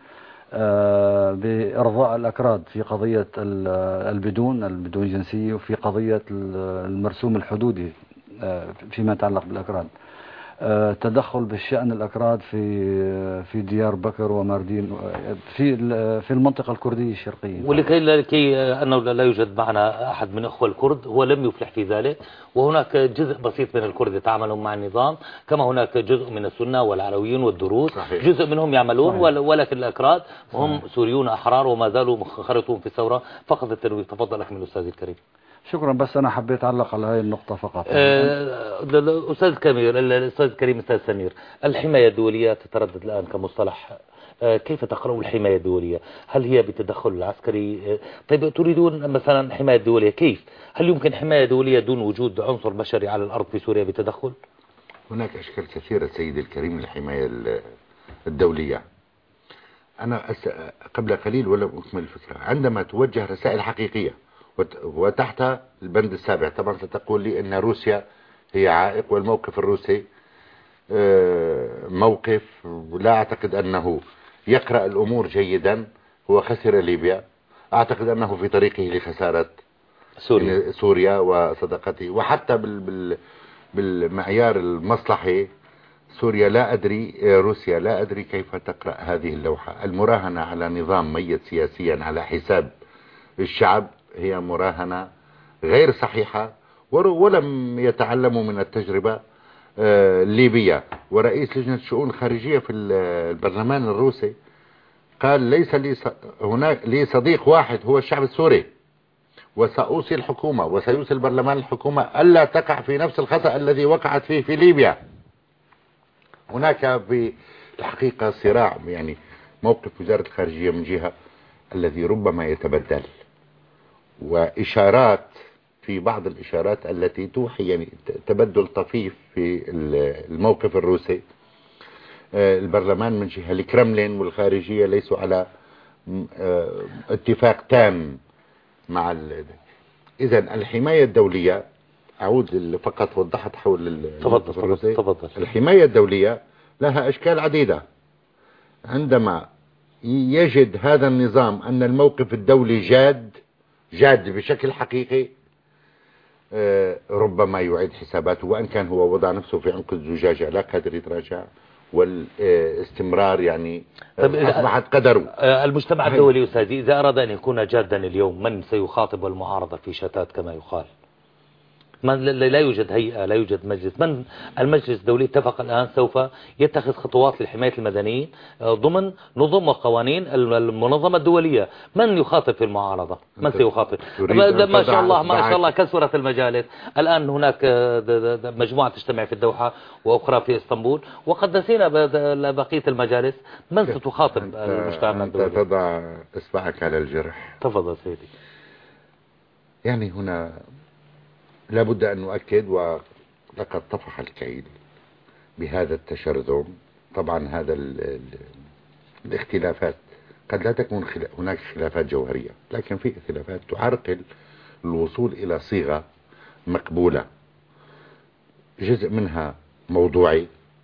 بإرضاء الأكراد في قضية البدون البدون جنسية وفي قضية المرسوم الحدودي فيما يتعلق بالأكراد. تدخل بالشأن الأكراد في في ديار بكر وماردين في في المنطقة الكردية الشرقية. ولكي لكي أنه لا يوجد معنا أحد من أخوة الكرد، هو لم يفلح في ذلك، وهناك جزء بسيط من الكرد يتعاملون مع النظام، كما هناك جزء من السنة والعلويين والدروز. صحيح. جزء منهم يعملون. صحيح. ولكن الأكراد هم سوريون أحرار وما زالوا منخرطون في الثورة. فقط التنويه. تفضل أخي الأستاذ الكريم. شكرا، بس أنا حبيت أعلق على هذه النقطة فقط. أه أستاذ كامير الأستاذ كريم أستاذ سمير، الحماية الدولية تتردد الآن كمصطلح، أه كيف تقرأوا الحماية الدولية؟ هل هي بالتدخل العسكري؟ أه طيب تريدون مثلا حماية دولية كيف؟ هل يمكن حماية دولية دون وجود عنصر بشري على الأرض في سوريا بتدخل؟ هناك أشكال كثيرة سيدي الكريم للحماية الدولية. أنا قبل قليل ولم أكمل الفكرة. عندما توجه رسائل حقيقية وتحت البند السابع، طبعا ستقول لي ان روسيا هي عائق، والموقف الروسي موقف لا اعتقد انه يقرأ الامور جيدا. هو خسر ليبيا، اعتقد انه في طريقه لخسارة سوريا, سوريا وصداقته، وحتى بال بال بالمعيار المصلحي سوريا لا ادري روسيا لا ادري كيف تقرأ هذه اللوحة. المراهنة على نظام ميت سياسيا على حساب الشعب هي مراهنة غير صحيحة، ولم يتعلموا من التجربة الليبية. ورئيس لجنة الشؤون الخارجية في البرلمان الروسي قال ليس لي هناك لي صديق واحد هو الشعب السوري، وسأوصي الحكومة وسيوصي البرلمان الحكومة ألا تقع في نفس الخطأ الذي وقعت فيه في ليبيا. هناك في الحقيقة صراع، يعني موقف وزارة الخارجية من جهة الذي ربما يتبدل، وإشارات في بعض الإشارات التي توحي يعني تبدل طفيف في الموقف الروسي. البرلمان من جهة الكرملين والخارجية ليسوا على اتفاق تام مع إذا الحماية الدولية، أعود فقط وضحت حول تفضل تفضل. الحماية الدولية لها أشكال عديدة. عندما يجد هذا النظام أن الموقف الدولي جاد جاد بشكل حقيقي، ربما يعيد حساباته، وإن كان هو وضع نفسه في عنق الزجاجة لا قادر يتراجع، والاستمرار يعني أصبحت قدره. المجتمع الدولي أستاذي إذا أراد أن يكون جادا اليوم، من سيخاطب المعارضة في شتات كما يقال؟ من لا يوجد هيئة، لا يوجد مجلس. من المجلس الدولي اتفق الآن سوف يتخذ خطوات لحماية المدنيين ضمن نظم وقوانين المنظمة الدولية. من يخاطب في المعارضة؟ من سيخاطب؟ ما شاء الله ما شاء الله كثرت المجالس. الآن هناك مجموعة تجتمع في الدوحة وأخرى في اسطنبول، وقد نسينا بقية المجالس. من ستخاطب المجتمع الدولي؟ أنت تضع إصبعك على الجرح. تفضل سيدي. يعني هنا لابد أن نؤكد، ولقد طفح الكيل بهذا التشرذم. طبعا هذا ال ال الاختلافات قد لا تكون هناك خلافات جوهرية، لكن في اختلافات تعرقل الوصول إلى صيغة مقبولة، جزء منها موضوعي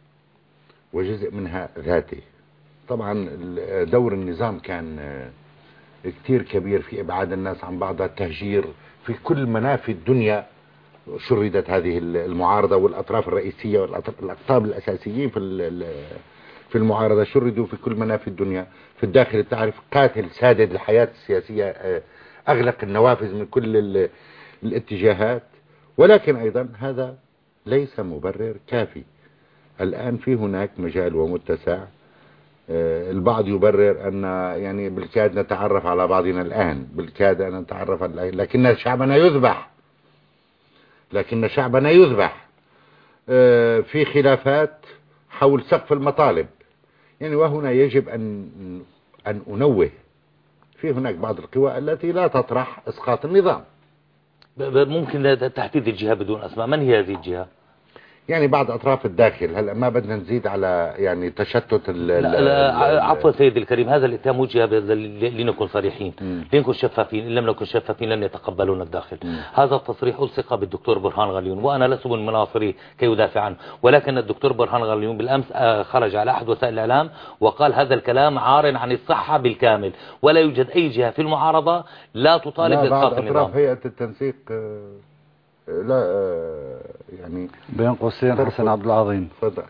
وجزء منها ذاتي. طبعا دور النظام كان كتير كبير في إبعاد الناس عن بعضها، التهجير في كل منافذ الدنيا. شردت هذه المعارضة، والأطراف الرئيسية والأقطاب الأساسيين في في المعارضة شردوا في كل منافذ الدنيا. في الداخل تعرف قاتل سادد الحياة السياسية، أغلق النوافذ من كل الاتجاهات. ولكن أيضا هذا ليس مبرر كافي. الآن في هناك مجال ومتسع. البعض يبرر أن يعني بالكاد نتعرف على بعضنا الآن، بالكاد أن نتعرف على، لكن شعبنا يذبح لكن شعبنا يذبح في خلافات حول سقف المطالب. يعني وهنا يجب أن أن أنوه، في هناك بعض القوى التي لا تطرح إسقاط النظام. ممكن تحديد الجهة بدون أسماء؟ من هي هذه الجهة؟ يعني بعض أطراف الداخل. هلا ما بدنا نزيد على يعني تشتت ال لا لا عفوا سيدي الكريم، هذا الاتهام وجه لنكون صريحين، لنكون شفافين. إن لم نكن شفافين لن يتقبلون الداخل. م. هذا التصريح ألصق بالدكتور برهان غليون، وأنا لست من مناصريه كي يدافع عنه، ولكن الدكتور برهان غليون بالأمس خرج على أحد وسائل الإعلام وقال هذا الكلام عار عن الصحة بالكامل، ولا يوجد أي جهة في المعارضة لا تطالب بإسقاط النظام. أطراف هيئة التنسيق لا يعني بين قوسين حسن عبد العظيم.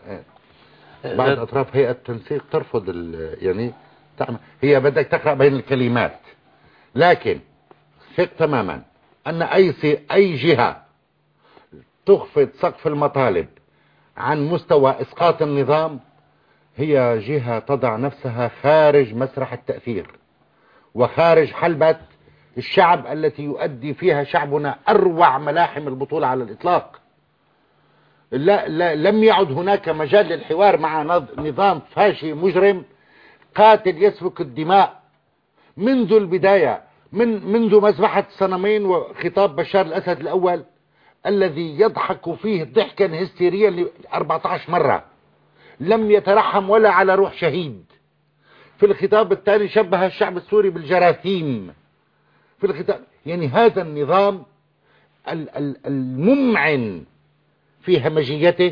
بعض أطراف هيئة التنسيق ترفض يعني هي بدك تقرأ بين الكلمات، لكن ثق تماما أن أي أي جهة تخفض سقف المطالب عن مستوى إسقاط النظام هي جهة تضع نفسها خارج مسرح التأثير وخارج حلبة الشعب التي يؤدي فيها شعبنا أروع ملاحم البطولة على الإطلاق. لا لا لم يعد هناك مجال للحوار مع نظام فاشي مجرم قاتل يسفك الدماء منذ البداية، من منذ مذبحة الصنمين وخطاب بشار الأسد الأول الذي يضحك فيه ضحكا هستيريا ل أربعة عشر مرة، لم يترحم ولا على روح شهيد. في الخطاب الثاني شبه الشعب السوري بالجراثيم. في الخطاب يعني هذا النظام الممعن في همجيته،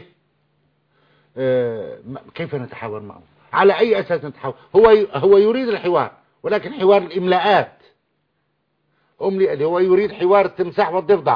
كيف نتحاور معه؟ على أي أساس نتحاور؟ هو هو يريد الحوار، ولكن حوار الإملاءات. أملي هو يريد حوار التمساح والضفدع.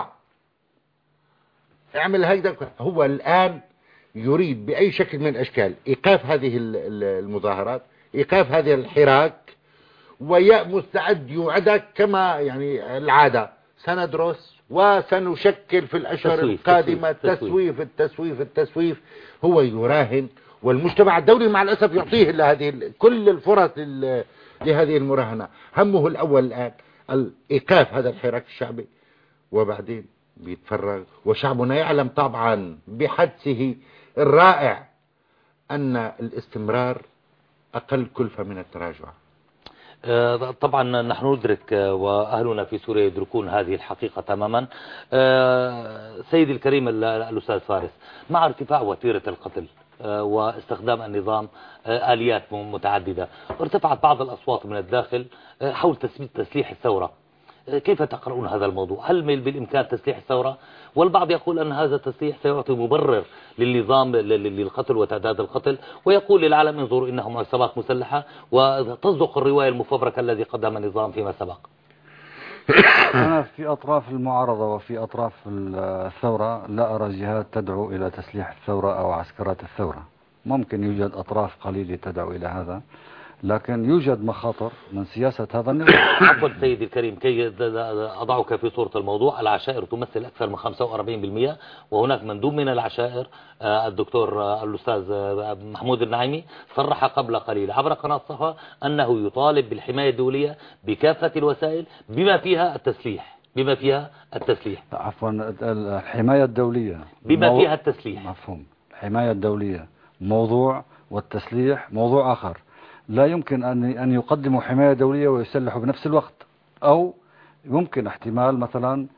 اعمل هيدا. هو الآن يريد بأي شكل من الأشكال إيقاف هذه المظاهرات، إيقاف هذه الحراك، ومستعد يوعدك كما يعني العادة سندرس وسنشكل في الأشهر القادمة تسويف التسويف التسويف. هو يراهن، والمجتمع الدولي مع الأسف يعطيه هذه كل الفرص لهذه المراهنة. همه الأول الآن الإيقاف هذا الحراك الشعبي، وبعدين بيتفرغ. وشعبنا يعلم طبعا بحدسه الرائع أن الاستمرار أقل كلفة من التراجع. طبعا نحن ندرك وأهلنا في سوريا يدركون هذه الحقيقة تماما. سيدي الكريم الأستاذ فارس، مع ارتفاع وتيرة القتل واستخدام النظام آليات متعددة، ارتفعت بعض الأصوات من الداخل حول تثبيت تسليح الثورة. كيف تقرؤون هذا الموضوع؟ هل بالإمكان تسليح الثورة؟ والبعض يقول أن هذا التسليح سيعطي مبرر للنظام للقتل وتعداد القتل، ويقول للعالم انظروا إنهم عصابات مسلحة، وتصدق الرواية المفبركة الذي قدم النظام فيما سبق. أنا في أطراف المعارضة وفي أطراف الثورة لا أرى جهات تدعو إلى تسليح الثورة أو عسكرات الثورة. ممكن يوجد أطراف قليلة تدعو إلى هذا، لكن يوجد مخاطر من سياسة هذا النظام. عفوا سيدي الكريم، كي أضعك في صورة الموضوع، العشائر تمثل أكثر من خمسة وأربعين بالمئة، وهناك مندوب من العشائر الدكتور الأستاذ محمود النعيمي صرح قبل قليل عبر قناة صفا أنه يطالب بالحماية الدولية بكافة الوسائل بما فيها التسليح بما فيها التسليح عفوا الحماية الدولية بما فيها التسليح. مفهوم. الحماية الدولية موضوع، والتسليح موضوع آخر. لا يمكن أن أن يقدموا حماية دولية ويسلحوا بنفس الوقت، أو يمكن احتمال مثلا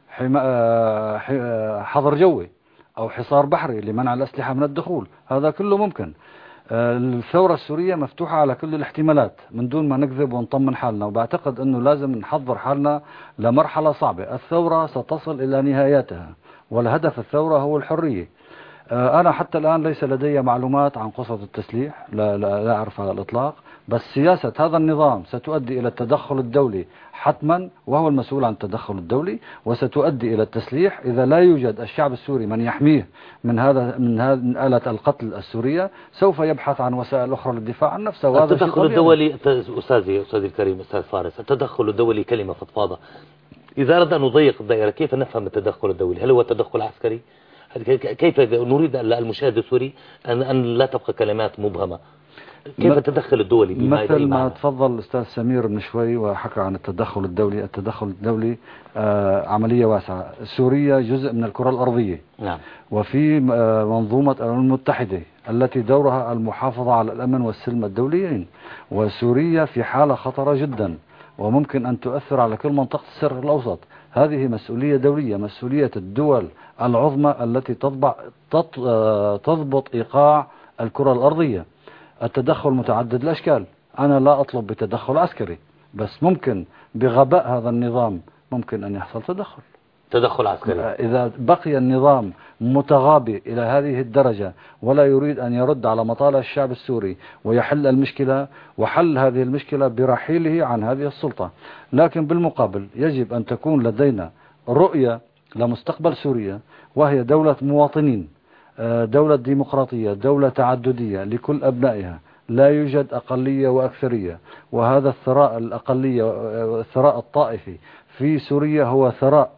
حظر جوي أو حصار بحري لمنع الأسلحة من الدخول، هذا كله ممكن. الثورة السورية مفتوحة على كل الاحتمالات من دون ما نكذب ونطمن حالنا، وبعتقد أنه لازم نحضر حالنا لمرحلة صعبة. الثورة ستصل إلى نهايتها، والهدف الثورة هو الحرية. أنا حتى الآن ليس لدي معلومات عن قصة التسليح، لا, لا, لا أعرف على الإطلاق، بس سياسة هذا النظام ستؤدي إلى التدخل الدولي حتما، وهو المسؤول عن التدخل الدولي، وستؤدي إلى التسليح إذا لا يوجد الشعب السوري من يحميه من هذا من هذا من آلة القتل السورية، سوف يبحث عن وسائل أخرى للدفاع عن نفسه. وهذا التدخل الدولي أستاذي أستاذي الكريم أستاذ فارس، التدخل الدولي كلمة فضفاضة. إذا أردنا أن نضيق الدائرة كيف نفهم التدخل الدولي؟ هل هو تدخل عسكري؟ كيف نريد المشاهد السوري أن, أن لا تبقى كلمات مبهمة؟ كيف التدخل الدولي؟ مثل ما تفضل الأستاذ سمير من شوي وحكى عن التدخل الدولي. التدخل الدولي آه عملية واسعة. سوريا جزء من الكرة الأرضية، نعم. وفي آه منظومة الأمم المتحدة التي دورها المحافظة على الأمن والسلم الدوليين، وسوريا في حالة خطرة جدا وممكن أن تؤثر على كل منطقة الشرق الأوسط. هذه مسؤولية دولية، مسؤولية الدول العظمى التي تضبط, تضبط إيقاع الكرة الأرضية. التدخل متعدد الأشكال. أنا لا أطلب بتدخل عسكري، بس ممكن بغباء هذا النظام ممكن أن يحصل تدخل تدخل عسكري. إذا بقي النظام متغابي إلى هذه الدرجة ولا يريد أن يرد على مطالب الشعب السوري ويحل المشكلة، وحل هذه المشكلة برحيله عن هذه السلطة. لكن بالمقابل يجب أن تكون لدينا رؤية لمستقبل سوريا، وهي دولة مواطنين، دولة ديمقراطية، دولة تعددية لكل أبنائها، لا يوجد أقلية وأكثرية. وهذا الثراء الأقلية الثراء الطائفي في سوريا هو ثراء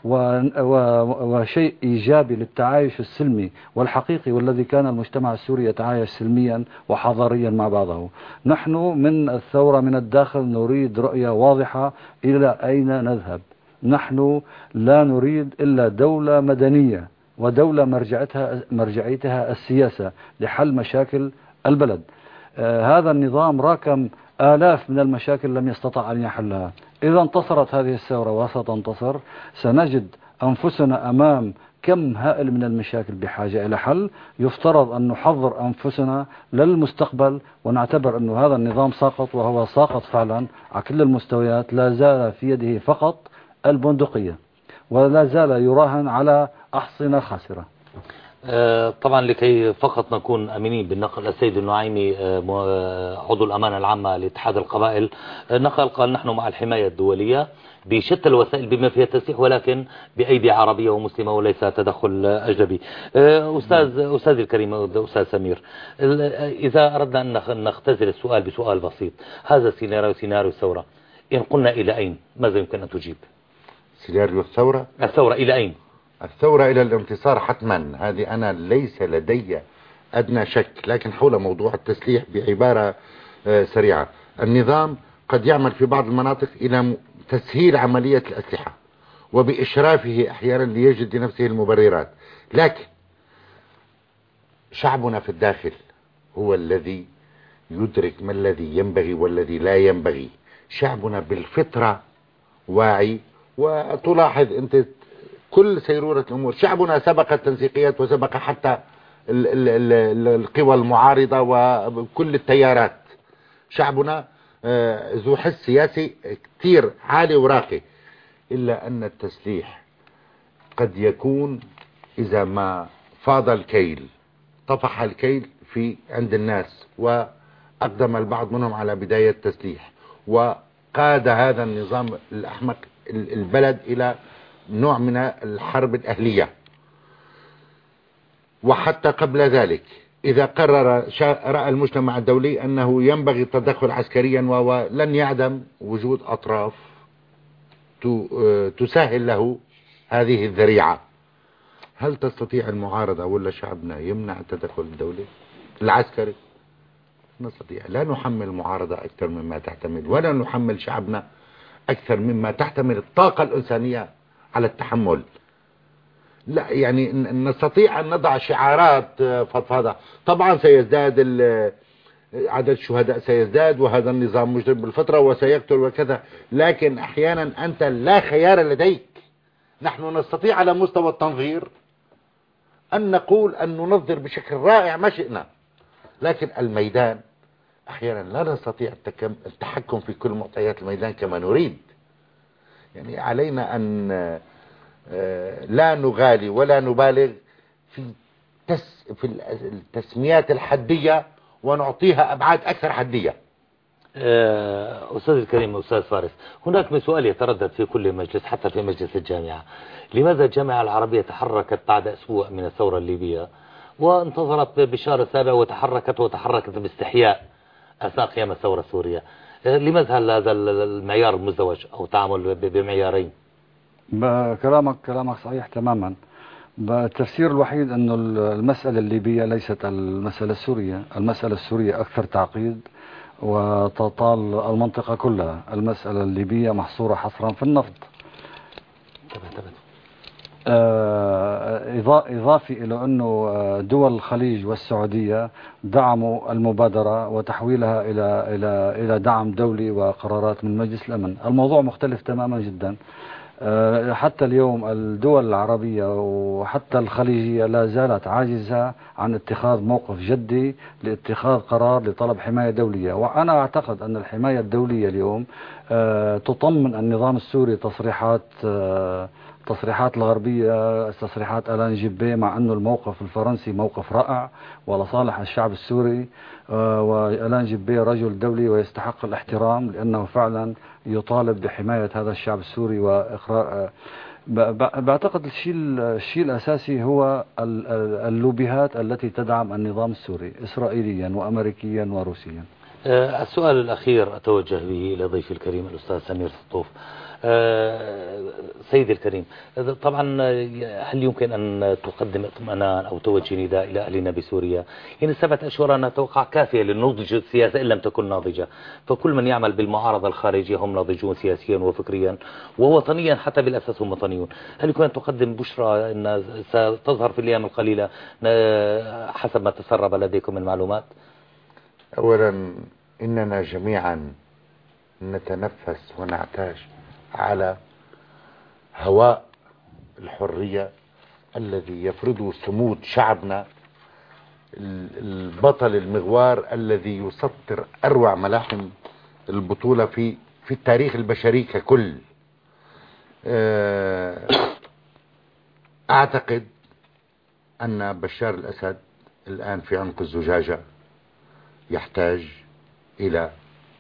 وشيء إيجابي للتعايش السلمي والحقيقي، والذي كان المجتمع السوري يتعايش سلميا وحضاريا مع بعضه. نحن من الثورة من الداخل نريد رؤية واضحة إلى أين نذهب. نحن لا نريد إلا دولة مدنية ودولة مرجعتها مرجعيتها السياسة لحل مشاكل البلد. آه هذا النظام راكم آلاف من المشاكل لم يستطع أن يحلها. إذا انتصرت هذه الثورة وستنتصر سنجد أنفسنا أمام كم هائل من المشاكل بحاجة إلى حل. يفترض أن نحضر أنفسنا للمستقبل ونعتبر أن هذا النظام ساقط، وهو ساقط فعلا على كل المستويات. لا زال في يده فقط البندقية، ولا زال يراهن على أحصنة خاسرة. طبعا لكي فقط نكون أمينين بالنقل، السيد النعيمي عضو الأمانة العامة لاتحاد القبائل نقل قال نحن مع الحماية الدولية بشتى الوسائل بما فيها التسليح، ولكن بأيدي عربية ومسلمة وليس تدخل أجنبي. أستاذ أستاذ الكريم أستاذ سمير، إذا أردنا أن نختزل السؤال بسؤال بسيط، هذا سيناريو سيناريو الثورة إن قلنا إلى أين ماذا يمكن أن تجيب؟ سيناريو الثورة الثورة إلى أين؟ الثورة إلى الانتصار حتما، هذه أنا ليس لدي أدنى شك. لكن حول موضوع التسليح بعبارة سريعة، النظام قد يعمل في بعض المناطق إلى تسهيل عملية الأسلحة وبإشرافه أحيانا ليجد لنفسه المبررات، لكن شعبنا في الداخل هو الذي يدرك ما الذي ينبغي والذي لا ينبغي. شعبنا بالفطرة واعي، وتلاحظ أنت كل سيرورة الأمور. شعبنا سبق التنسيقيات وسبق حتى ال ال ال القوى المعارضة وكل التيارات. شعبنا ذو حس سياسي كتير عالي وراقي، إلا أن التسليح قد يكون إذا ما فاض الكيل طفح الكيل في عند الناس، وأقدم البعض منهم على بداية التسليح، وقاد هذا النظام الأحمق البلد إلى نوع من الحرب الأهلية. وحتى قبل ذلك إذا قرر رأى المجتمع الدولي أنه ينبغي التدخل عسكريا ولن يعدم وجود أطراف تسهل له هذه الذريعة. هل تستطيع المعارضة ولا شعبنا يمنع التدخل الدولي العسكري؟ نستطيع. لا نحمل المعارضة أكثر مما تحتمل، ولا نحمل شعبنا أكثر مما تحتمل الطاقة الإنسانية على التحمل. لا يعني نستطيع أن نضع شعارات فضفاضة. طبعا سيزداد عدد الشهداء، سيزداد، وهذا النظام مجرم بالفطرة وسيقتل وكذا، لكن أحيانا أنت لا خيار لديك. نحن نستطيع على مستوى التنظير أن نقول أن ننظر بشكل رائع ما شئنا، لكن الميدان أحيانا لا نستطيع التحكم في كل معطيات الميدان كما نريد. يعني علينا أن لا نغالي ولا نبالغ في تس في التسميات الحدية ونعطيها أبعاد أكثر حدية. أستاذ الكريم، أستاذ فارس، هناك من سؤال يتردد في كل مجلس حتى في مجلس الجامعة: لماذا الجامعة العربية تحركت بعد أسبوع من الثورة الليبية وانتظرت بشهر السابع وتحركت وتحركت باستحياء أثناء قيام الثورة السورية؟ لماذا هذا المعيار المزدوج أو تعامل بمعيارين؟ كلامك كلامك صحيح تماما. التفسير الوحيد أنه المسألة الليبية ليست المسألة السورية. المسألة السورية أكثر تعقيد وتطال المنطقة كلها. المسألة الليبية محصورة حصرا في النفط. إضافي إلى أنه دول الخليج والسعودية دعموا المبادرة وتحويلها إلى إلى إلى دعم دولي وقرارات من مجلس الأمن. الموضوع مختلف تماما جدا. حتى اليوم الدول العربية وحتى الخليجية لا زالت عاجزة عن اتخاذ موقف جدي لاتخاذ قرار لطلب حماية دولية. وأنا أعتقد أن الحماية الدولية اليوم تطمن النظام السوري. تصريحات تصريحات الغربية، تصريحات ألان جيبي، مع أنه الموقف الفرنسي موقف رائع ولصالح الشعب السوري، وألان جيبي رجل دولي ويستحق الاحترام لأنه فعلا يطالب بحماية هذا الشعب السوري وإقرار. بعتقد الشيء الشيء الأساسي هو اللوبيهات التي تدعم النظام السوري إسرائيليا وأمريكيا وروسيا. السؤال الأخير أتوجه به إلى ضيفي الكريم الأستاذ سمير سطوف. سيدي الكريم، طبعا هل يمكن أن تقدم اطمئنان أو توجه نداء إلى أهلنا بسوريا؟ يعني سبعة أشهر أنا أتوقع كافية للنضج السياسي إن لم تكن ناضجة، فكل من يعمل بالمعارضة الخارجية هم ناضجون سياسيا وفكريا ووطنيا، حتى بالأساس هم وطنيون. هل يمكن أن تقدم بشرى أن ستظهر في الأيام القليلة حسب ما تسرب لديكم من معلومات؟ أولا إننا جميعا نتنفس ونعتاش على هواء الحرية الذي يفرضه صمود شعبنا البطل المغوار الذي يسطر أروع ملاحم البطولة في في التاريخ البشري ككل. أعتقد أن بشار الأسد الآن في عنق الزجاجة، يحتاج إلى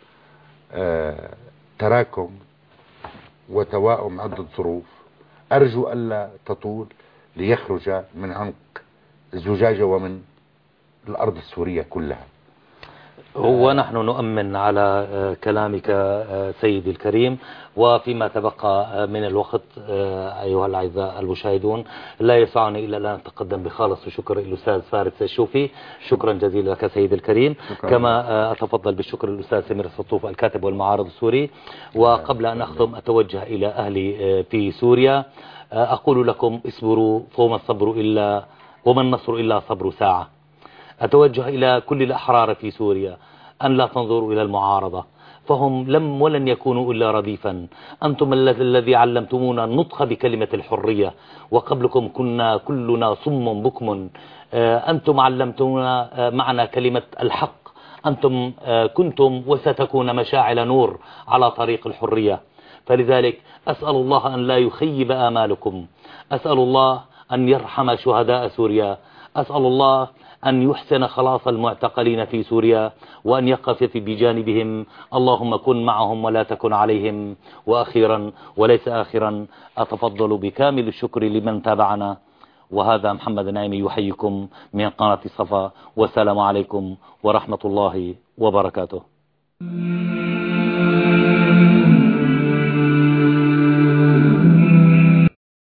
تراكم وتواؤم عدة ظروف أرجو ألا تطول ليخرج من عنق الزجاجة ومن الأرض السورية كلها. ونحن نؤمن على كلامك سيدي الكريم. وفيما تبقى من الوقت أيها الأعزاء المشاهدون لا يسعني إلا أن أتقدم بخالص الشكر للأستاذ فارس الشوفي. شكرا جزيلا لك سيدي الكريم. شكرا. كما أتفضل بالشكر للأستاذ سمير سطوف الكاتب والمعارض السوري. وقبل أن أختم أتوجه إلى أهلي في سوريا أقول لكم اصبروا فوما الصبر إلا وما النصر إلا صبر ساعة. أتوجه إلى كل الأحرار في سوريا أن لا تنظروا إلى المعارضة، فهم لم ولن يكونوا إلا رديفا. أنتم الذي علمتمونا النطق بكلمة الحرية، وقبلكم كنا كلنا صم بكم. أنتم علمتونا معنى كلمة الحق. أنتم كنتم وستكون مشاعل نور على طريق الحرية. فلذلك أسأل الله أن لا يخيب آمالكم. أسأل الله أن يرحم شهداء سوريا. أسأل الله أن يحسن خلاص المعتقلين في سوريا وأن يقف بجانبهم. اللهم كن معهم ولا تكن عليهم. وأخيرا وليس آخرا أتفضل بكامل الشكر لمن تابعنا، وهذا محمد نعيمي يحييكم من قناة صفا، والسلام عليكم ورحمة الله وبركاته.